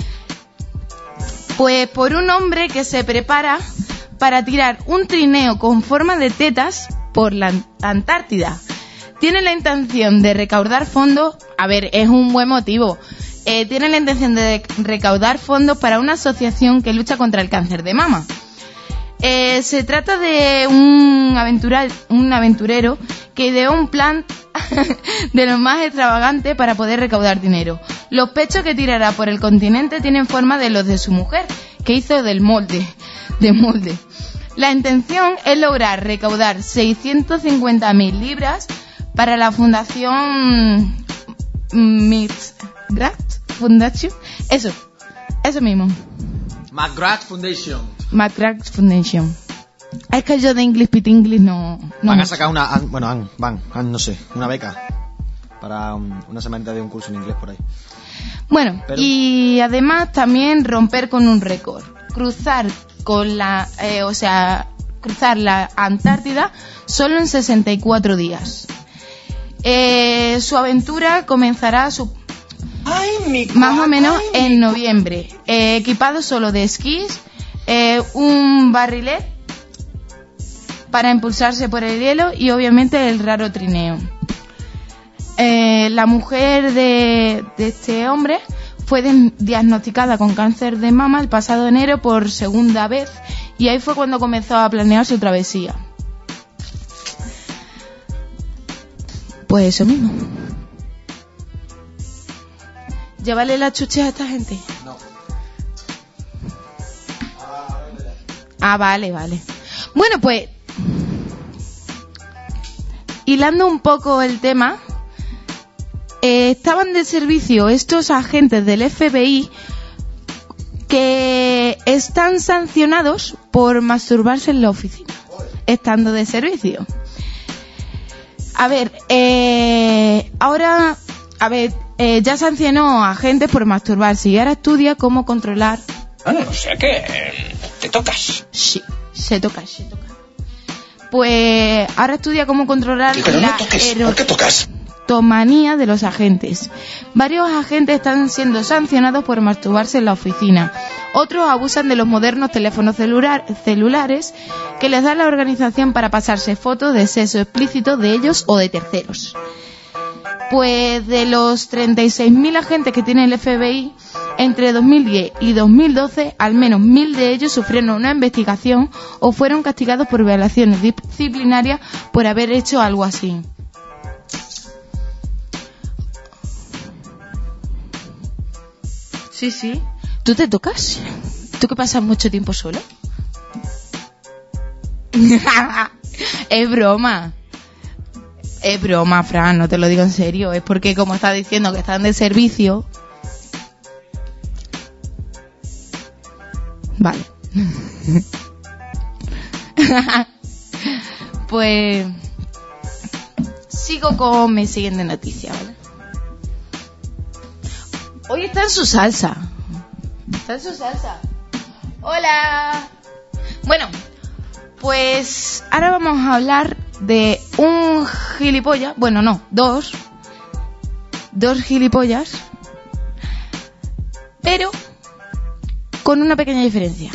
Pues por un hombre que se prepara para tirar un trineo con forma de tetas por la Antártida. Tiene la intención de recaudar fondos. A ver, es un buen motivo. Eh, tiene la intención de recaudar fondos para una asociación que lucha contra el cáncer de mama. Eh, se trata de un, aventura, un aventurero que ideó un plan de lo más extravagante para poder recaudar dinero. Los pechos que tirará por el continente tienen forma de los de su mujer, que hizo del molde, de molde. La intención es lograr recaudar seiscientas cincuenta mil libras para la fundación McGrath Foundation. Eso, eso mismo. McGrath Foundation. McGrath Foundation. Es que yo de English Pit English no... no Van a mucho. sacar una... han- Bueno, han, van, han, no sé, una beca. Para um, una semanita de un curso en inglés por ahí. Bueno, Pero- y además también romper con un récord. Cruzar con la... eh, o sea, cruzar la Antártida solo en sesenta y cuatro días. Eh, su aventura comenzará su... más o menos en noviembre. Eh, equipado solo de esquís, eh, un barrilet para impulsarse por el hielo y obviamente el raro trineo. Eh, la mujer de, de este hombre fue de- diagnosticada con cáncer de mama el pasado enero por segunda vez y ahí fue cuando comenzó a planear su travesía. Pues eso mismo. ¿Llévale las chuches a esta gente? No. Ah, vale, vale. Bueno, pues, hilando un poco el tema, eh, estaban de servicio estos agentes del F B I que están sancionados por masturbarse en la oficina, estando de servicio. A ver, eh, ahora, a ver, eh, ya sancionó a agentes por masturbarse y ahora estudia cómo controlar. Ah, o sea que eh, te tocas. Sí, se toca, se toca. Pues ahora estudia cómo controlar Pero la no toques, ¿por qué tocas? erotomanía de los agentes. Varios agentes están siendo sancionados por masturbarse en la oficina. Otros abusan de los modernos teléfonos celular, celulares que les da la organización para pasarse fotos de sexo explícito de ellos o de terceros. Pues de los treinta y seis mil agentes que tiene el F B I, entre dos mil diez y dos mil doce, al menos mil de ellos sufrieron una investigación o fueron castigados por violaciones disciplinarias por haber hecho algo así. Sí, sí. ¿Tú te tocas? ¿Tú que pasas mucho tiempo solo? Es broma. Es broma, Fran, no te lo digo en serio. Es porque como estás diciendo que están de servicio... Vale. Pues... sigo con mi siguiente noticia, ¿vale? Hoy está en su salsa. Está en su salsa. Hola. Bueno, pues ahora vamos a hablar de un gilipollas. Bueno, no, dos. Dos gilipollas. Pero con una pequeña diferencia.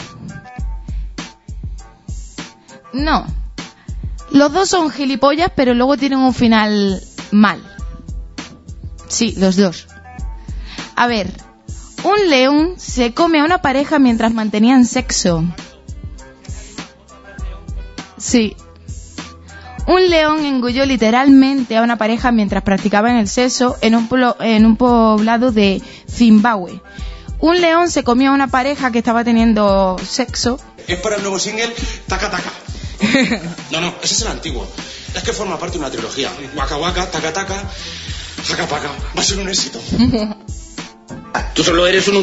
No. Los dos son gilipollas, pero luego tienen un final mal. Sí, los dos. A ver, un león se come a una pareja mientras mantenían sexo. Sí. Un león engulló literalmente a una pareja mientras practicaban el sexo en un, plo- en un poblado de Zimbabue. Un león se comió a una pareja que estaba teniendo sexo. Es para el nuevo single Taca Taca. No, no, ese es el antiguo. Es que forma parte de una trilogía. Waka Waka, Taca Taca, Jaca Paca. Va a ser un éxito. Tú solo eres un...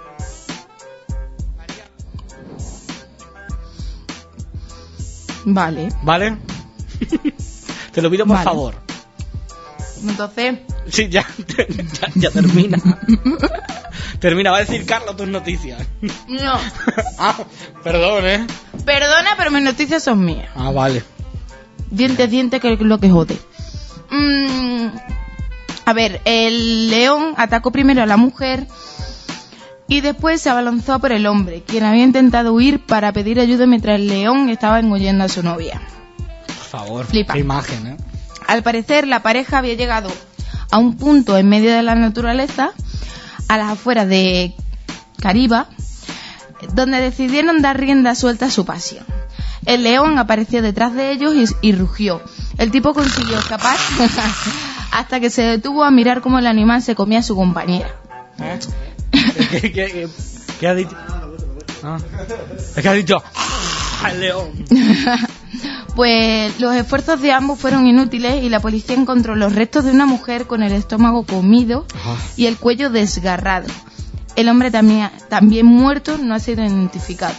Vale. ¿Vale? Te lo pido por Vale. favor. Entonces... Sí, ya, ya, ya termina. Termina, va a decir Carlos tus noticias. No. Ah, perdón, ¿eh? Perdona, pero mis noticias son mías. Ah, vale. Diente, diente, que es lo que jode. Mm, a ver, el león atacó primero a la mujer y después se abalanzó por el hombre, quien había intentado huir para pedir ayuda mientras el león estaba engullendo a su novia. Por favor, Flipa. qué imagen, ¿eh? Al parecer, la pareja había llegado a un punto en medio de la naturaleza, a las afueras de Cariba, donde decidieron dar rienda suelta a su pasión. El león apareció detrás de ellos y, y rugió. El tipo consiguió escapar hasta que se detuvo a mirar cómo el animal se comía a su compañera. ¿Eh? ¿Qué, qué, qué, qué ha dicho? Ah, es que ha dicho ¡ah, el león! Pues los esfuerzos de ambos fueron inútiles y la policía encontró los restos de una mujer con el estómago comido y el cuello desgarrado. El hombre también, también muerto no ha sido identificado.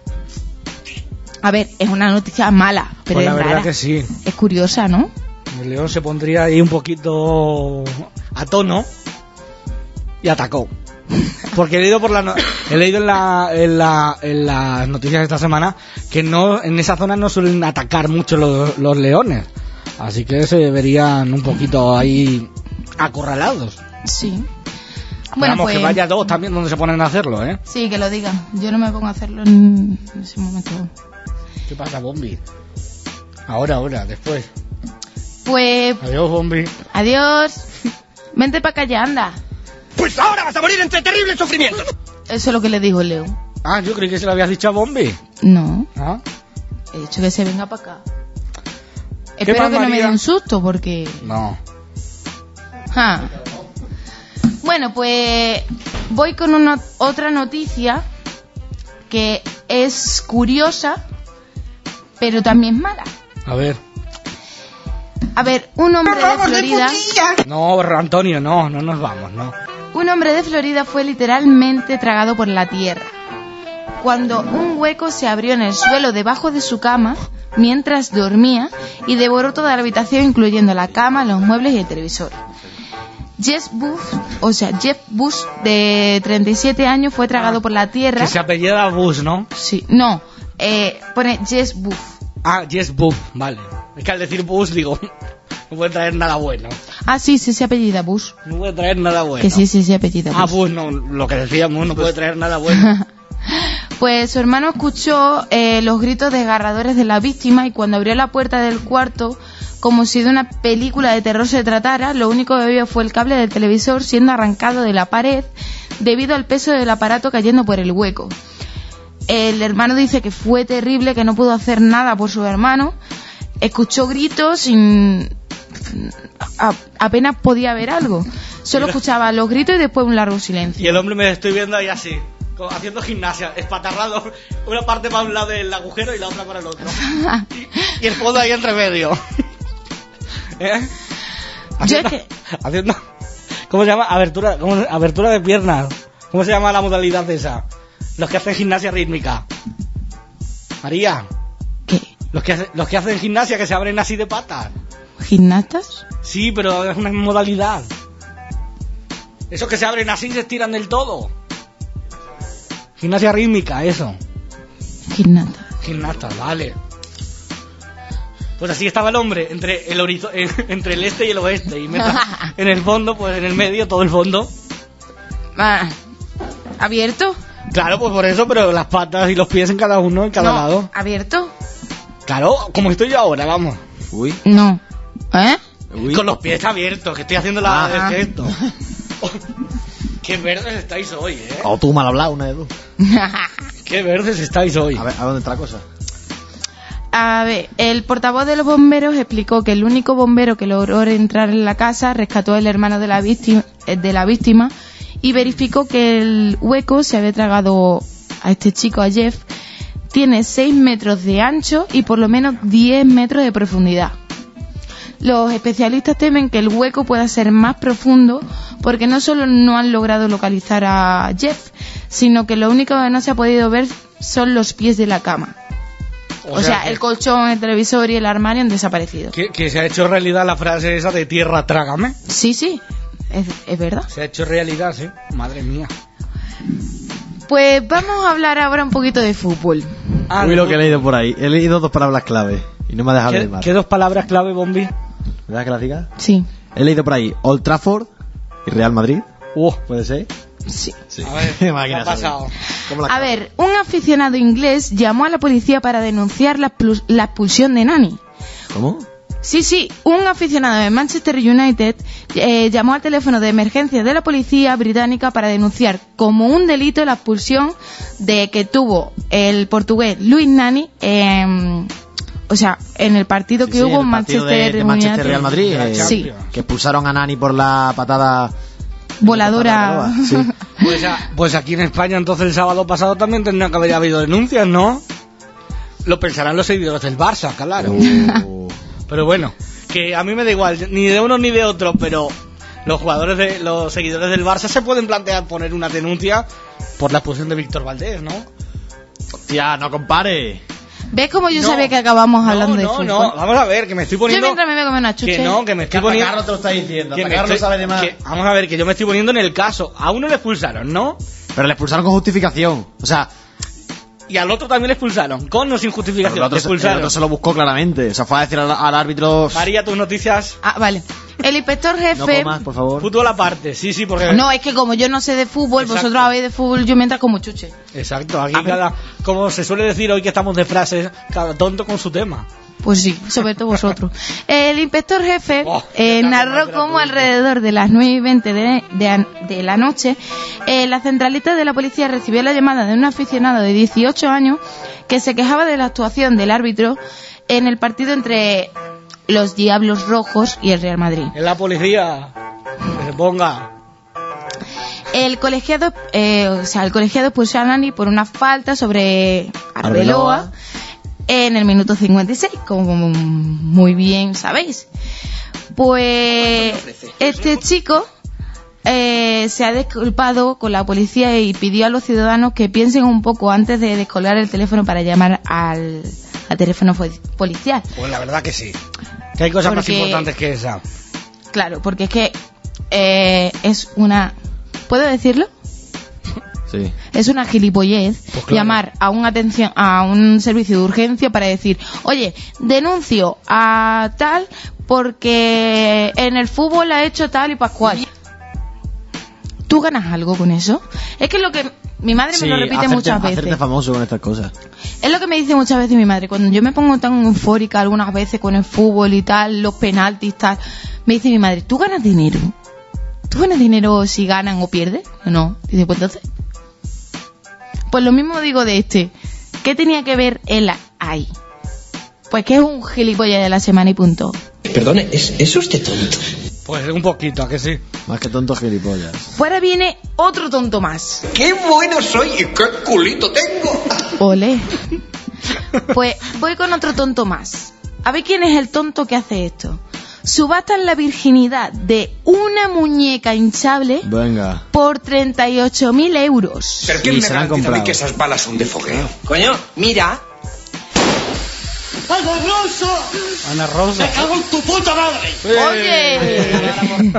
A ver, es una noticia mala, pero Pues la es verdad rara. que sí. Es curiosa, ¿no? El león se pondría ahí un poquito a tono y atacó. Porque he leído por la no- he leído en la, en la en las noticias de esta semana que no en esa zona no suelen atacar mucho los, los leones, así que se verían un poquito ahí acorralados. Sí. Bueno, Bueno, Vamos, pues que vaya dos también donde se ponen a hacerlo, ¿eh? sí, que lo digan. Yo no me pongo a hacerlo en ese momento. ¿Qué pasa, Bombi? Ahora, ahora, después. Pues Adiós, Bombi. adiós. Vente para acá ya, anda. Pues ahora vas a morir entre terribles sufrimientos. Eso es lo que le dijo el león. Ah, yo creí que se lo habías dicho a Bombi. No. ¿Ah? He dicho que se venga para acá. ¿Qué Espero más, que no me María? dé un susto porque... No. Ja. Bueno, pues voy con una otra noticia que es curiosa, pero también mala. A ver. A ver, un hombre de Florida... No, Antonio, no, no nos vamos, no. Un hombre de Florida fue literalmente tragado por la tierra cuando un hueco se abrió en el suelo debajo de su cama mientras dormía y devoró toda la habitación, incluyendo la cama, los muebles y el televisor. Jeff Bush, o sea, Jeff Bush, de treinta y siete años, fue tragado por la tierra. Que se apellida Bush, ¿no? Sí, no, eh, pone Jeff Bush. Ah, Yes Bush, vale. Es que al decir Bush digo, no puede traer nada bueno. Ah, sí, sí, se apellida Bush. No puede traer nada bueno. Que sí, sí, se apellida Bush. Ah, Bush, no, lo que decíamos, no puede traer nada bueno. Pues su hermano escuchó eh, los gritos desgarradores de la víctima y cuando abrió la puerta del cuarto, como si de una película de terror se tratara, lo único que vio fue el cable del televisor siendo arrancado de la pared debido al peso del aparato cayendo por el hueco. El hermano dice que fue terrible, que no pudo hacer nada por su hermano. Escuchó gritos y a- apenas podía ver algo. Solo escuchaba los gritos y después un largo silencio. Y el hombre me estoy viendo ahí así, como haciendo gimnasia, espatarrado, una parte para un lado del agujero y la otra para el otro. Y, y el fondo ahí entre medio. ¿Eh? Yo es Haciendo, que... haciendo- ¿Cómo se llama? Abertura, ¿cómo se- abertura de piernas. ¿Cómo se llama la modalidad esa? Los que hacen gimnasia rítmica. María. ¿Qué? Los que, hace- los que hacen gimnasia que se abren así de patas. ¿Gimnastas? Sí, pero es una modalidad. Esos que se abren así y se estiran del todo. Gimnasia rítmica, eso. Gimnastas. Gimnasta, vale. Pues así estaba el hombre, entre el horizo- eh, entre el este y el oeste. Y mientras- en el fondo, pues en el medio, todo el fondo. Ah, ¿abierto? Claro, pues por eso, pero las patas y los pies en cada uno, en cada No, lado. ¿abierto? Claro, como estoy yo ahora, vamos. Uy. No. ¿Eh? Uy. Con los pies abiertos, que estoy haciendo la Ah. el gesto. Qué verdes estáis hoy, eh. O tú mal hablado, una de dos. Qué verdes estáis hoy. A ver, ¿a dónde está la cosa? A ver, el portavoz de los bomberos explicó que el único bombero que logró entrar en la casa rescató al hermano de la víctima, de la víctima y verificó que el hueco se había tragado a este chico, a Jeff. Tiene seis metros de ancho y por lo menos diez metros de profundidad. Los especialistas temen que el hueco pueda ser más profundo porque no solo no han logrado localizar a Jeff, sino que lo único que no se ha podido ver son los pies de la cama. O, sea, que- el colchón, el televisor y el armario han desaparecido. Que, que se ha hecho realidad la frase esa de tierra, trágame. Sí, sí, es, es verdad. Se ha hecho realidad, sí. Madre mía. Pues vamos a hablar ahora un poquito de fútbol. Ah, Uy, de lo que he fútbol. leído por ahí. He leído dos palabras clave y no me ha dejado ¿Qué, leer más. qué dos palabras clave, Bombi? ¿Verdad que las diga? Sí. He leído por ahí Old Trafford y Real Madrid. Uh, ¿Puede ser? Sí. Sí. a ver, ¿qué Máquina ha sabe. pasado? ¿Cómo la A acabo? ver, un aficionado inglés llamó a la policía para denunciar la, plus- la expulsión de Nani. ¿Cómo? Sí, sí, un aficionado de Manchester United eh, llamó al teléfono de emergencia de la policía británica para denunciar como un delito la expulsión de que tuvo el portugués Luis Nani, eh, o sea, en el partido Sí, que sí, hubo el partido de, Manchester de Manchester United. Real Madrid. eh, Sí, Que expulsaron a Nani por la patada voladora. Sí. Pues, a- pues aquí en España entonces el sábado pasado también tendría que haber habido denuncias, ¿no? Lo pensarán los seguidores del Barça, claro. Uh, Pero bueno, que a mí me da igual, ni de uno ni de otro, pero los jugadores de los seguidores del Barça se pueden plantear poner una denuncia por la expulsión de Víctor Valdés, ¿no? Hostia, no compare. ¿Ves cómo yo No. sabía que acabamos No, hablando de no, fútbol? no, vamos a ver, que me estoy Yo poniendo... mientras me voy a comer una chuche. Que no, que me estoy Hasta poniendo... Carlos te lo está diciendo. que Hasta me Carlos estoy- sabe de más. que- vamos a ver, que yo me estoy poniendo en el caso. A uno le expulsaron, ¿no? Pero le expulsaron con justificación. O sea, Y al otro también le expulsaron, con o sin el justificación. otro, Le se, el expulsaron. otro se lo buscó claramente. O sea, fue a decir al, al árbitro... María, tus noticias. Ah, vale. El inspector No jefe... comas, por favor. Fútbol aparte, sí, sí, porque... No, es que como yo no sé de fútbol, Exacto. vosotros habéis de fútbol, yo mientras como chuche. Exacto, aquí cada... Como se suele decir hoy que estamos de frases, cada tonto con su tema. Pues sí, sobre todo vosotros. El inspector jefe Oh, eh, ya narró está, cómo gratuito. alrededor de las nueve y veinte de, de, de la noche eh, la centralita de la policía recibió la llamada de un aficionado de dieciocho años que se quejaba de la actuación del árbitro en el partido entre los Diablos Rojos y el Real Madrid. Es la policía. Que se ponga. El colegiado, eh, o sea, el colegiado expulsó a Nani por una falta sobre Arbeloa, Arbeloa. en el minuto cincuenta y seis, como muy bien sabéis. Pues este chico eh, se ha disculpado con la policía y pidió a los ciudadanos que piensen un poco antes de descolgar el teléfono para llamar al, al teléfono fo- policial. Pues la verdad que sí. Que hay cosas más Porque- importantes que esa. Claro, porque es que eh, es una... ¿Puedo decirlo? Sí. Es una gilipollez Pues claro. llamar a un atención a un servicio de urgencia para decir, oye, denuncio a tal porque en el fútbol ha hecho tal y pascual. ¿Tú ganas algo con eso? Es que es lo que mi madre Sí, me lo repite hacerte- muchas veces. Hacerte famoso con estas cosas. Es lo que me dice muchas veces mi madre. Cuando yo me pongo tan eufórica algunas veces con el fútbol y tal, los penaltis tal, me dice mi madre, ¿tú ganas dinero? ¿Tú ganas dinero si ganan o pierdes? No. Dice, pues entonces... Pues lo mismo digo de este. ¿Qué tenía que ver él ahí? Pues que es un gilipollas de la semana y punto. Perdone, ¿es, ¿es usted tonto? Pues un poquito, ¿a que sí? Más que tontos gilipollas. Fuera viene otro tonto más. ¡Qué bueno soy y qué culito tengo! Ole. Pues voy con otro tonto más. A ver quién es el tonto que hace esto. Subastan la virginidad de una muñeca hinchable Venga. por treinta y ocho mil euros. ¿Pero Sí, quién me se la han garantiza a mí comprado. que esas balas son de fogueo? Coño, mira. ¡Ana Rosa! Ana Rosa. ¡Me cago en tu puta madre! Oye.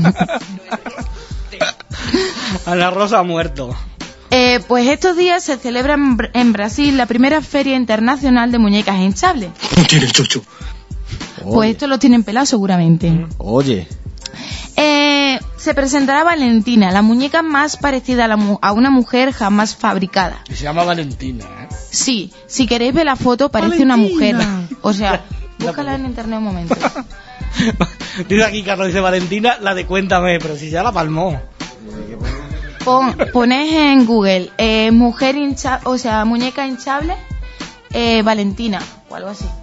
Ana Rosa ha muerto. Eh, pues estos días se celebra en, Br- en Brasil la primera feria internacional de muñecas hinchables. No tiene chucho. Pues esto lo tienen pelado seguramente. Oye. Eh, se presentará Valentina, la muñeca más parecida a, la mu- a una mujer jamás fabricada. Y se llama Valentina, ¿eh? Sí, si queréis ver la foto, parece una mujer. O sea, búscala en internet un momento. Dice aquí Carlos, dice Valentina, la de Cuéntame, pero si ya la palmó. Pon, ponéis en Google eh, mujer hincha, o sea, muñeca hinchable, eh, Valentina, o algo así.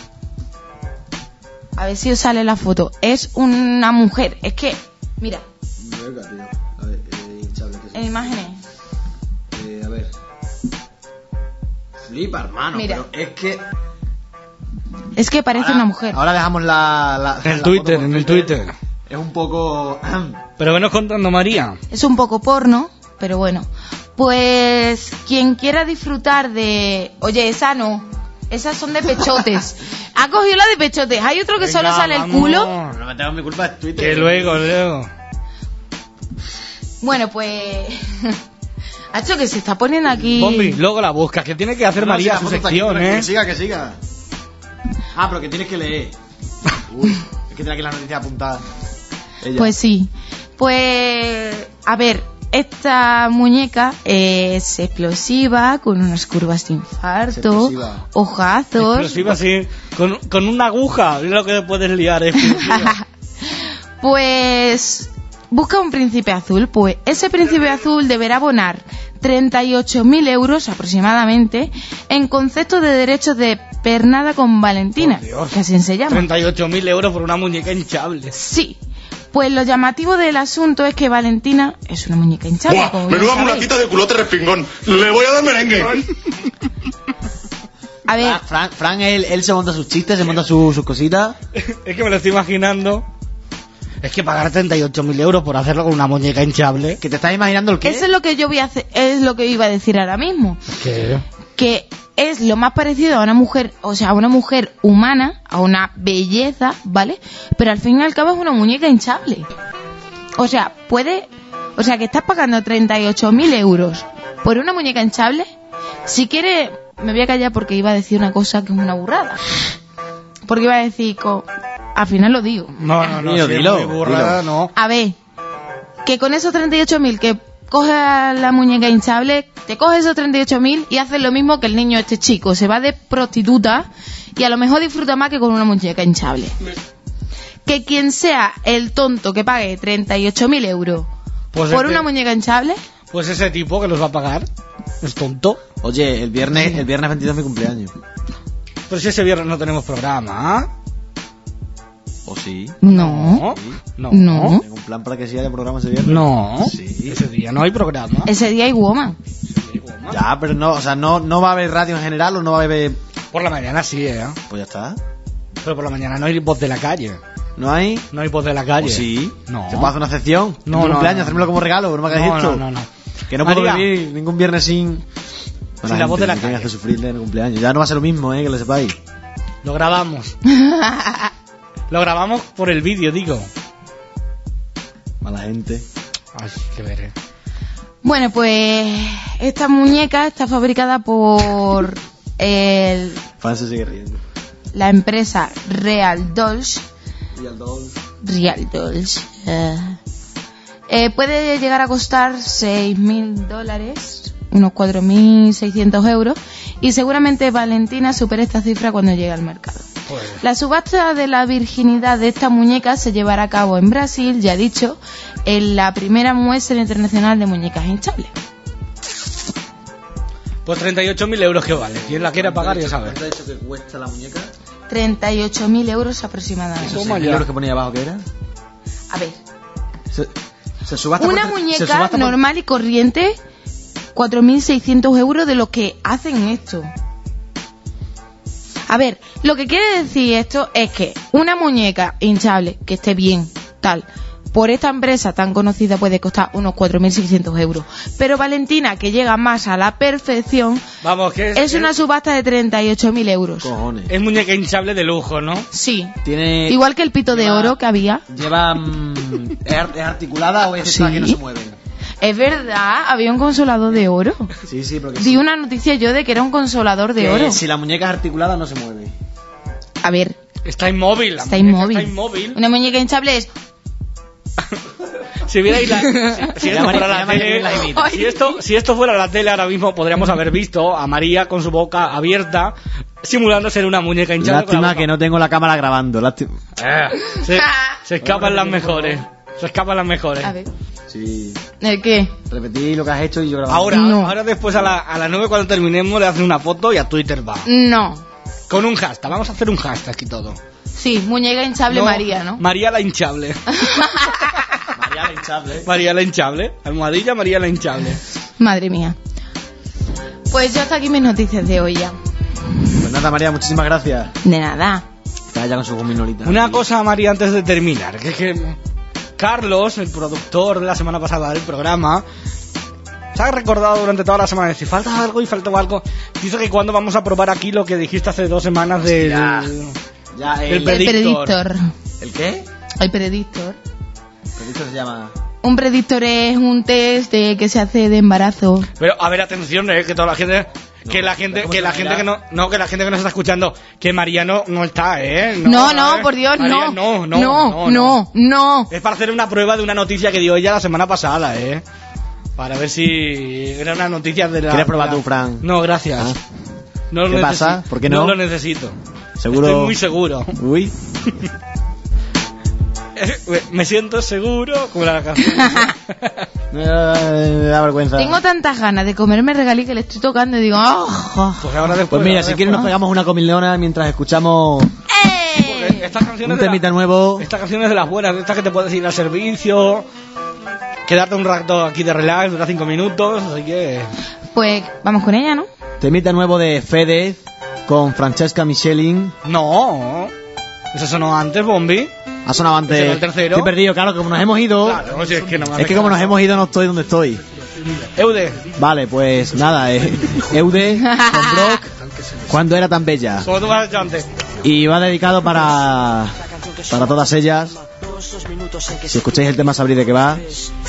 A ver si os sale la foto. Es una mujer, es que, mira, Venga, tío. A ver, eh, hinchable que en imágenes. Eh, a ver. Flipa, hermano. Mira. Pero es que. Es que parece Ahora- una mujer. Ahora dejamos la. la En el la Twitter, foto por en el Twitter. Es un poco. Pero venos contando, María. Es un poco porno, pero bueno. Pues quien quiera disfrutar de... Oye, esa no. Esas son de pechotes. Ha cogido la de pechotes. Hay otro que solo Venga, sale el vamos. culo. No me tengo mi culpa, es Twitter. Que luego, luego. Bueno, pues... Ha hecho que se está poniendo aquí... Bombi, luego la buscas, que tiene que hacer No, María sí, la su foto está aquí, sección, pero ¿eh? Que siga, que siga. Ah, pero que tienes que leer. Uy, es que tiene aquí la noticia apuntada. Ella. Pues sí. Pues... A ver, esta muñeca es explosiva, con unas curvas de infarto, explosiva. ojazos... Explosiva así, con, con una aguja, es lo que puedes liar, ¿eh? Pues busca un príncipe azul. Pues ese príncipe azul deberá abonar treinta y ocho mil euros aproximadamente en concepto de derechos de pernada con Valentina, Por Dios. que así se llama. treinta y ocho mil euros por una muñeca hinchable. Sí. Pues lo llamativo del asunto es que Valentina es una muñeca hinchable. ¡Buah! como bien Menuda sabéis. mulatita de culote respingón. Le voy a dar merengue. A ver, Fran, Fran, Fran, él, él se monta sus chistes, se monta su- sus cositas. Es que me lo estoy imaginando. Es que pagar treinta y ocho mil euros por hacerlo con una muñeca hinchable. Que te estás imaginando el qué. eso es lo que yo voy a hacer, es lo que iba a decir ahora mismo. ¿Qué? Que es lo más parecido a una mujer, o sea, a una mujer humana, a una belleza, ¿vale? Pero al fin y al cabo es una muñeca hinchable. O sea, puede... O sea, que estás pagando treinta y ocho mil euros por una muñeca hinchable. Si quieres... Me voy a callar porque iba a decir una cosa que es una burrada. Porque iba a decir... co- Al final lo digo. No, no, no, Dilo, si es dilo, muy burrada, dilo. no. A ver, que con esos treinta y ocho mil que coges a la muñeca hinchable, te coges esos treinta y ocho mil y haces lo mismo que el niño este chico. Se va de prostituta y a lo mejor disfruta más que con una muñeca hinchable. Que quien sea el tonto que pague treinta y ocho mil euros Pues por este- una muñeca hinchable, Pues ese tipo que los va a pagar es tonto. Oye, el viernes, el viernes veintidós es mi cumpleaños. Pero si ese viernes no tenemos programa. ¿Ah? ¿O sí? no. No. No. ¿Tengo un plan para que sí haya programa ese viernes? No. Sí. Ese día no hay programa. Ese día hay woman. Ya, pero no, o sea, no, no va a haber radio en general o no va a haber... Por la mañana sí, ¿eh? Pues ya está. Pero por la mañana no hay voz de la calle. ¿No hay? No hay voz de la calle. ¿O sí? No. ¿Se puede hacer una excepción? No, ¿Tu no, cumpleaños? no. Hacérmelo como regalo, no me hagas No, esto. no, no, no. Que no puedo María. vivir ningún viernes sin... Sin la voz de la me tiene que calle. hacer sufrirle en el cumpleaños. Ya no va a ser lo mismo, eh, que lo sepáis. Lo grabamos. Lo grabamos por el vídeo, digo. Mala gente. Ay, qué veré. Bueno, pues esta muñeca está fabricada por el, Fan se sigue riendo. la empresa Real Dolls. Y al doll. Real Dolls. eh. Eh, puede llegar a costar seis mil dólares, unos cuatro mil seiscientos euros, y seguramente Valentina supere esta cifra cuando llegue al mercado. Pues, La subasta de la virginidad de esta muñeca se llevará a cabo en Brasil, ya dicho, en la primera muestra internacional de muñecas hinchables. pues treinta y ocho mil euros que vale. Quien la quiera pagar ya sabe. ¿Cuánto ha dicho que cuesta la muñeca? treinta y ocho mil euros aproximadamente. ¿Esos Toma seis mil ya. euros que ponía abajo qué era? A ver, Se, se subasta una por tre- se muñeca subasta por- normal y corriente, cuatro mil seiscientos euros de lo que hacen esto. A ver, lo que quiere decir esto es que una muñeca hinchable que esté bien, tal, por esta empresa tan conocida puede costar unos cuatro mil seiscientos euros. Pero Valentina, que llega más a la perfección, Vamos, que es, es una subasta de treinta y ocho mil euros. Cojones. es muñeca hinchable de lujo, ¿no? Sí. Tiene... Igual que el pito de lleva- oro que había. Lleva... mm, ¿es, ar- es articulada o es Sí. esta que no se mueven? Es verdad, había un consolador de oro. Sí, sí, porque Di sí. una noticia yo de que era un consolador de Que oro. si la muñeca es articulada no se mueve. A ver, Está inmóvil. la está muñeca inmóvil. Está inmóvil. Una muñeca hinchable es... Si vierais la, si, si esto Llama- fuera la llama tele, que la imita. si esto, si esto fuera la tele ahora mismo podríamos haber visto a María con su boca abierta simulando ser una muñeca hinchada. con la Lástima boca- que no tengo la cámara grabando. Lástima. Eh, se, se escapan las mejores. Se escapan las mejores. A ver, Sí. ¿el qué? Repetí lo que has hecho y yo grabando. Ahora, No. ahora después a, la, a las nueve cuando terminemos le hacen una foto y a Twitter va. No. Con un hashtag. Vamos a hacer un hashtag y todo. Sí, muñeca hinchable No, María, ¿no? María la hinchable. María la hinchable. María la hinchable. Almohadilla María la hinchable. Madre mía. Pues ya hasta aquí mis noticias de hoy ya. Pues nada, María, muchísimas gracias. De nada. Está ya con sus gominolitas. Una cosa, María, antes de terminar, que es que Carlos, el productor de la semana pasada del programa, se ha recordado durante toda la semana de si falta algo y falta algo. Dice que cuando vamos a probar aquí lo que dijiste hace dos semanas del... Ya. Ya, El el, El predictor. predictor. ¿El qué? El predictor. El predictor se llama... Un predictor es un test de que se hace de embarazo. Pero, a ver, atención, eh, que toda la gente... Que la gente, ¿cómo que se la llama? gente que no, no, que la gente que nos está escuchando, que Mariano no está, eh. No, no, eh. por Dios, María, no. no, no, no, no, no. Es para hacer una prueba de una noticia que dio ella la semana pasada, eh. Para ver si era una noticia de la... ¿Quieres probar de la- tú, Fran? No, gracias. Ah. No lo ¿Qué pasa? necesito. ¿Por qué no? No lo necesito. Seguro... Estoy muy seguro. Uy. Me siento seguro, como la canción. Me da, me da vergüenza. Tengo tantas ganas de comerme regalí que le estoy tocando y digo... ¡Oh! Pues ahora después. Pues mira, ahora si quieres nos después. pegamos una comilona mientras escuchamos ¡Eh! Estas canciones un de la- temita nuevo. Estas canciones de las buenas, de estas que te puedes ir al servicio, quedarte un rato aquí de relax, dura cinco minutos, así que... Pues vamos con ella, ¿no? Temita nuevo de Fedez con Francesca Michelin. No, eso sonó antes, Bombi. Ha sonado antes. Ese era el tercero. Estoy perdido, claro, como nos hemos ido. Claro, si es que no me Es que como nos hemos ido no estoy donde estoy. Eude, Vale, pues nada, eh, Eude con Brock, cuando era tan bella. como tú me has hecho antes. Y va dedicado para para todas ellas. Si escucháis el tema sabréis de qué va.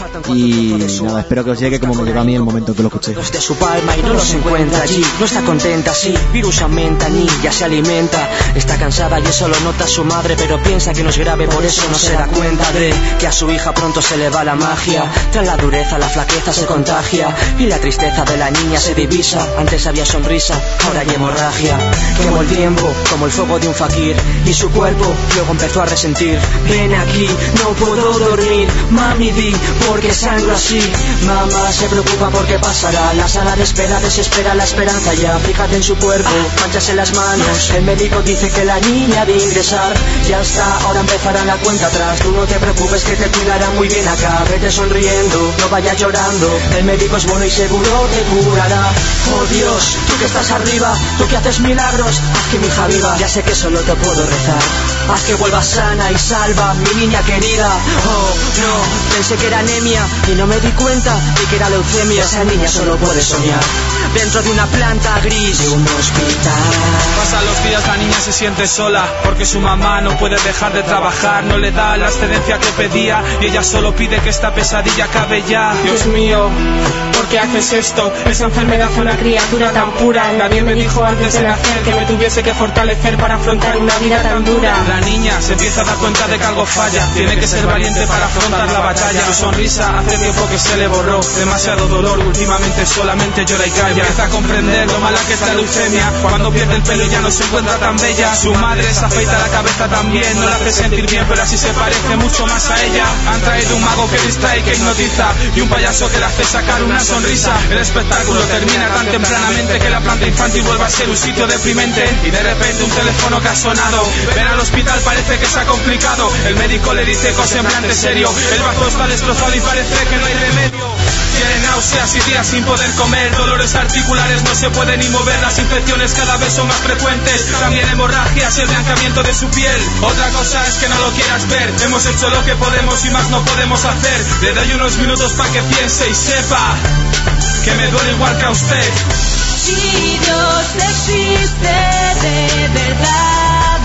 Y nada, espero que os llegue como me llegó a mí el momento que lo escuché. De su palma y no los encuentra allí. No está contenta, sí, virus aumenta, niña se alimenta. Está cansada y eso lo nota su madre, pero piensa que no es grave, por eso no se da cuenta de que a su hija pronto se le va la magia. Tras la dureza, la flaqueza se contagia y la tristeza de la niña se divisa. Antes había sonrisa, ahora hay hemorragia. Quemó el tiempo como el fuego de un fakir y su cuerpo luego empezó a resentir. Ven aquí, no puedo dormir, mami di, porque sangro así. Mamá se preocupa porque pasará. La sala de espera desespera la esperanza ya. Fíjate en su cuerpo, manchas en las manos. El médico dice que la niña ha de ingresar. Ya está, ahora empezará la cuenta atrás. Tú no te preocupes que te cuidará muy bien acá. Vete sonriendo, no vayas llorando. El médico es bueno y seguro te curará. Oh Dios, tú que estás arriba, tú que haces milagros, haz que mi hija viva. Ya sé que solo te puedo rezar. Haz que vuelva sana y salva mi niña querida. Oh no, pensé que era anemia y no me di cuenta de que era leucemia. Esa niña solo puede soñar dentro de una planta gris de un hospital. Pasan los días, la niña se siente sola porque su mamá no puede dejar de trabajar. No le da la excedencia que pedía y ella solo pide que esta pesadilla acabe ya. Dios mío, ¿por qué haces esto? Esa enfermedad fue una criatura tan pura. Nadie me dijo antes de nacer que me tuviese que fortalecer para afrontar una vida tan dura. La niña se empieza a dar cuenta de que algo falla. Tiene que ser valiente para afrontar la batalla. Su sonrisa hace tiempo que se le borró. Demasiado dolor, últimamente solamente llora y calla. Empieza a comprender lo mala que es la leucemia. Cuando pierde el pelo ya no se encuentra tan bella. Su madre se afeita la cabeza también. No la hace sentir bien, pero así se parece mucho más a ella. Han traído un mago que distrae y que hipnotiza y un payaso que le hace sacar una sonrisa. El espectáculo termina tan tempranamente que la planta infantil vuelve a ser un sitio deprimente. Y de repente un teléfono que ha sonado. Ven al hospital, parece que se ha complicado. El médico le dice con semblante serio: el bazo está destrozado y parece que no hay remedio. Tiene náuseas y días sin poder comer. Dolores articulares, no se puede ni mover. Las infecciones cada vez son más frecuentes. También hemorragias y el blanqueamiento de su piel. Otra cosa es que no lo quieras ver. Hemos hecho lo que podemos y más no podemos hacer. Le doy unos minutos para que piense y sepa que me duele igual que a usted. Si Dios existe de verdad,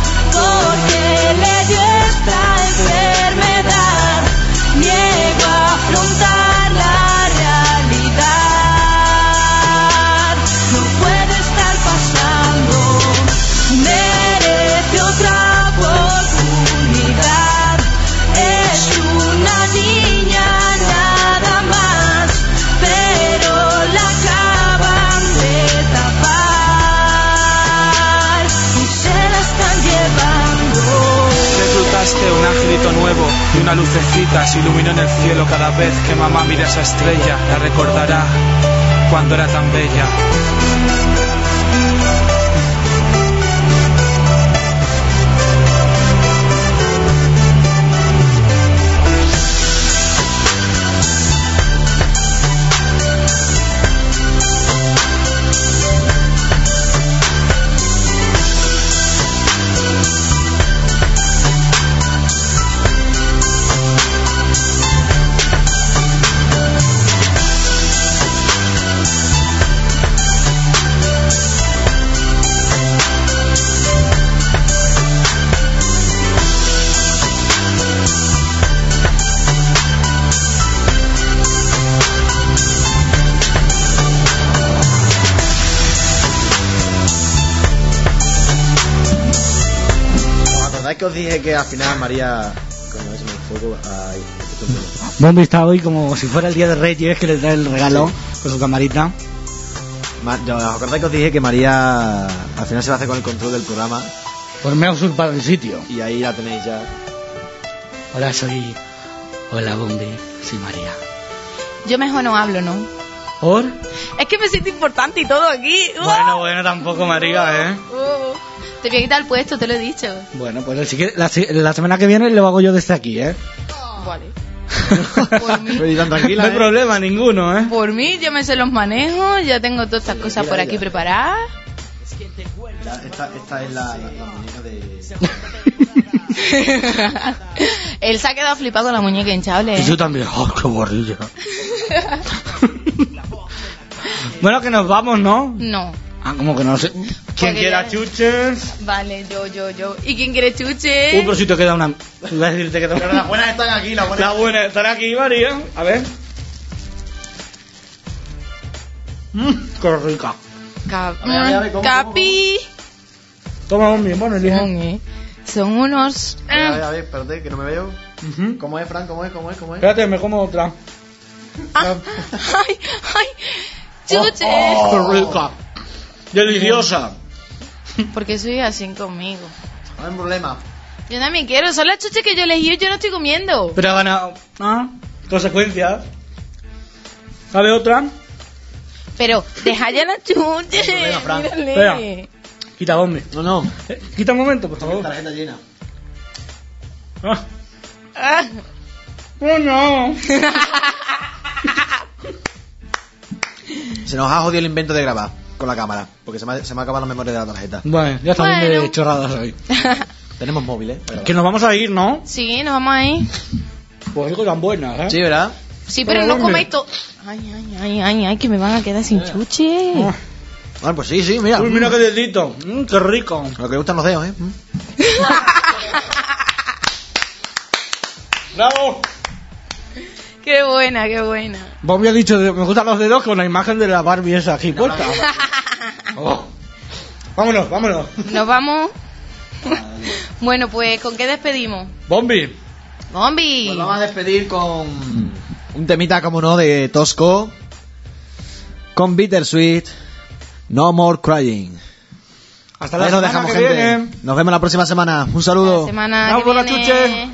porque le dio esta enfermedad, niego a afrontar la realidad. No puede estar pasando, merece otra oportunidad. Es una niña nada más, pero la acaban de tapar y se la están llevando. Reclutaste un angelito nuevo y una lucecita se iluminó en el cielo. Cada vez que mamá mira esa estrella, la recordará cuando era tan bella. Que os dije que al final María, coño, se me enfoco ahí. Bombi está hoy como si fuera el día de Reyes, que le trae el regalo con su camarita. ¿Os acordáis que os dije que María al final se va a hacer con el control del programa? Pues me ha usurpado el sitio. Y ahí la tenéis ya. Hola, soy... Hola, Bombi, soy María. Yo mejor no hablo, ¿no? ¿Por? Es que me siento importante y todo aquí. Bueno, bueno, tampoco, María, ¿eh? Uh, te voy a quitar el puesto, te lo he dicho. Bueno, pues el, si quieres, la, la semana que viene lo hago yo desde aquí, ¿eh? Vale. Por mí. Pero tan tranquila, no hay ¿eh? problema ninguno, ¿eh? Por mí, yo me sé los manejos, ya tengo todas estas cosas por aquí preparadas. Ya, esta, esta es la, la, la muñeca de... Él se ha quedado flipado con la muñeca hinchable, ¿eh? Y yo también. ¡Oh, qué borrillo! Bueno, que nos vamos, ¿no? No. Ah, ¿cómo que no? ¿Quién Porque quiera ya- chuches? Vale, yo, yo, yo. ¿Y quién quiere chuche? Uh, pero si te queda una... Iba a decirte que te Pero las buenas están aquí, las buenas. Las buenas están aquí, María. A ver. Mmm, qué rica. Cap- A ver, a ver, a ver, ¿cómo, Capi. Toma un bien, bueno, elige. Son, son unos... A ver, a ver, a ver, espérate, que no me veo. Ujú. ¿Cómo es, Fran? ¿Cómo es? ¿Cómo es? ¿Cómo es? Espérate, me como otra. Ah, ay, ay. Chuche. Oh, qué rica. Deliciosa. Porque soy así conmigo. No hay problema. Yo también quiero. Son las chuches que yo elegí y yo no estoy comiendo. Pero ha ganado. Ah, consecuencias. ¿Sabe otra? Pero deja ya las chuches. problema, Fran. Mírale. Espera. Quita bombe. No, no. Eh, quita un momento, por favor. Tarjeta llena. Ah. Ah. Oh, no. Se nos ha jodido el invento de grabar con la cámara, porque se me ha, se me ha acabado la memoria de la tarjeta. Bueno, ya está bien Bueno. de chorradas hoy. Tenemos móviles. Pero... Que nos vamos a ir, ¿no? Sí, nos vamos a ir. Pues digo tan buenas, ¿eh? Sí, ¿verdad? Sí, pero Pero no ¿dónde? comáis todo. Ay, ay, ay, ay, ay, que me van a quedar sin chuche. Ah. Bueno, pues sí, sí, mira. Uy, mira qué dedito. Mm, qué rico. Lo que le gustan los dedos, ¿eh? Mm. ¡Bravo! Qué buena, qué buena. Vos me has dicho, de- me gustan los dedos con la imagen de la Barbie esa aquí puesta. Oh. Vámonos, vámonos. Nos vamos. Bueno, pues, ¿con qué despedimos? Bombi. Bombi. Pues vamos a despedir con un temita, como no, de Tosco. Con Bittersweet. No More Crying. Hasta la Ahí nos semana dejamos, que gente. viene. Nos vemos la próxima semana. Un saludo. La semana Vamos que por la viene. chuche.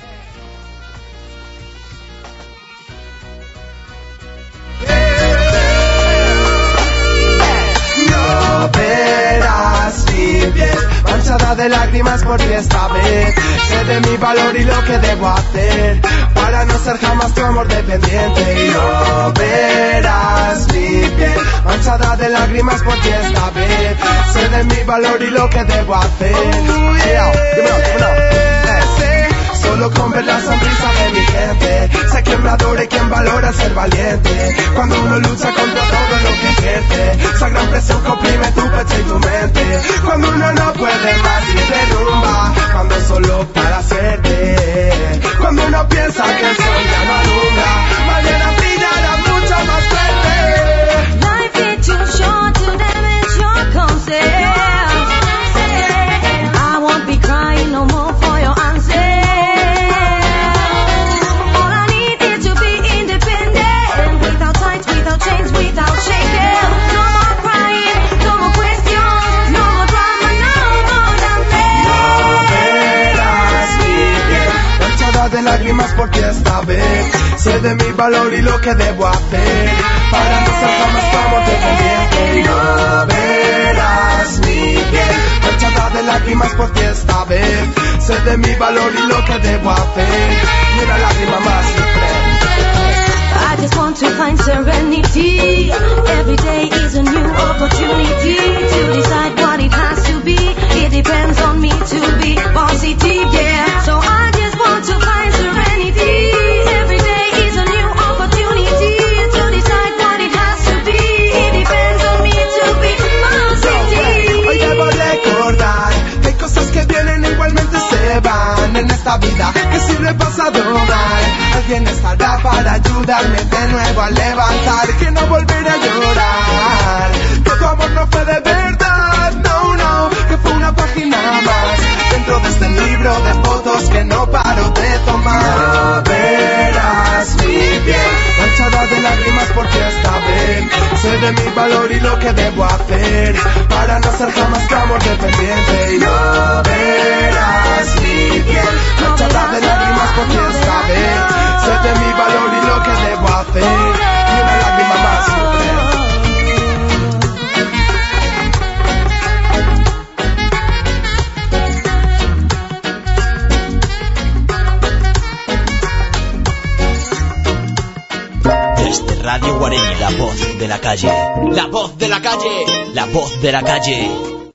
No verás mi piel manchada de lágrimas por ti esta vez. Sé de mi valor y lo que debo hacer para no ser jamás tu amor dependiente. Y no verás mi piel manchada de lágrimas por ti esta vez. Sé de mi valor y lo que debo hacer. Yeah, dímelo, dímelo. Eh, Solo con ver la sonrisa de mi gente, sé quién me adora y quién valora ser valiente. Cuando uno lucha contra todo lo que ejerce, esa gran presión comprime tu pecho y tu mente. Cuando uno no puede más y derrumba, cuando es solo para hacerte. Cuando uno piensa que el sol ya no alumbra, mañana brillará mucho más fuerte. Life is too short to damage your concept. I won't be crying no more for your answer. All I need is to be independent, without tights, without chains, without shaking. No more crying, no more questions, no more drama, no more damage. Verás mi piel manchada de lágrimas por ti esta vez. Sé de mi valor y lo que debo hacer para no ser jamás tu amor dependiente. Y no verás mi piel manchada de lágrimas por ti esta vez. Sé de mi valor y lo que debo hacer. Ni una lágrima más siempre. I just want to find serenity. Every day is a new opportunity to decide what it has to be. It depends on me to be positive, yeah. So I just want to find serenity. Every day is a new opportunity to decide what it has to be. It depends on me to be positive. Hoy debo recordar que hay cosas que vienen e igualmente se van en esta vida, que si lo he pasado mal, alguien estará para ayudarme de nuevo a levantar, que no volveré a llorar, que tu amor no fue de verdad, no, no, que fue una página más dentro de este libro de fotos que no paro de tomar. No verás mi piel manchada de lágrimas por ti esta vez. Sé de mi valor y lo que debo hacer para no ser jamás tu amor dependiente. Y no verás mi piel manchada de lágrimas por ti esta vez. Sé de mi valor y lo que debo hacer. Ni una lágrima más siempre. Desde Radio Guareni, la voz de la calle. La voz de la calle. La voz de la calle.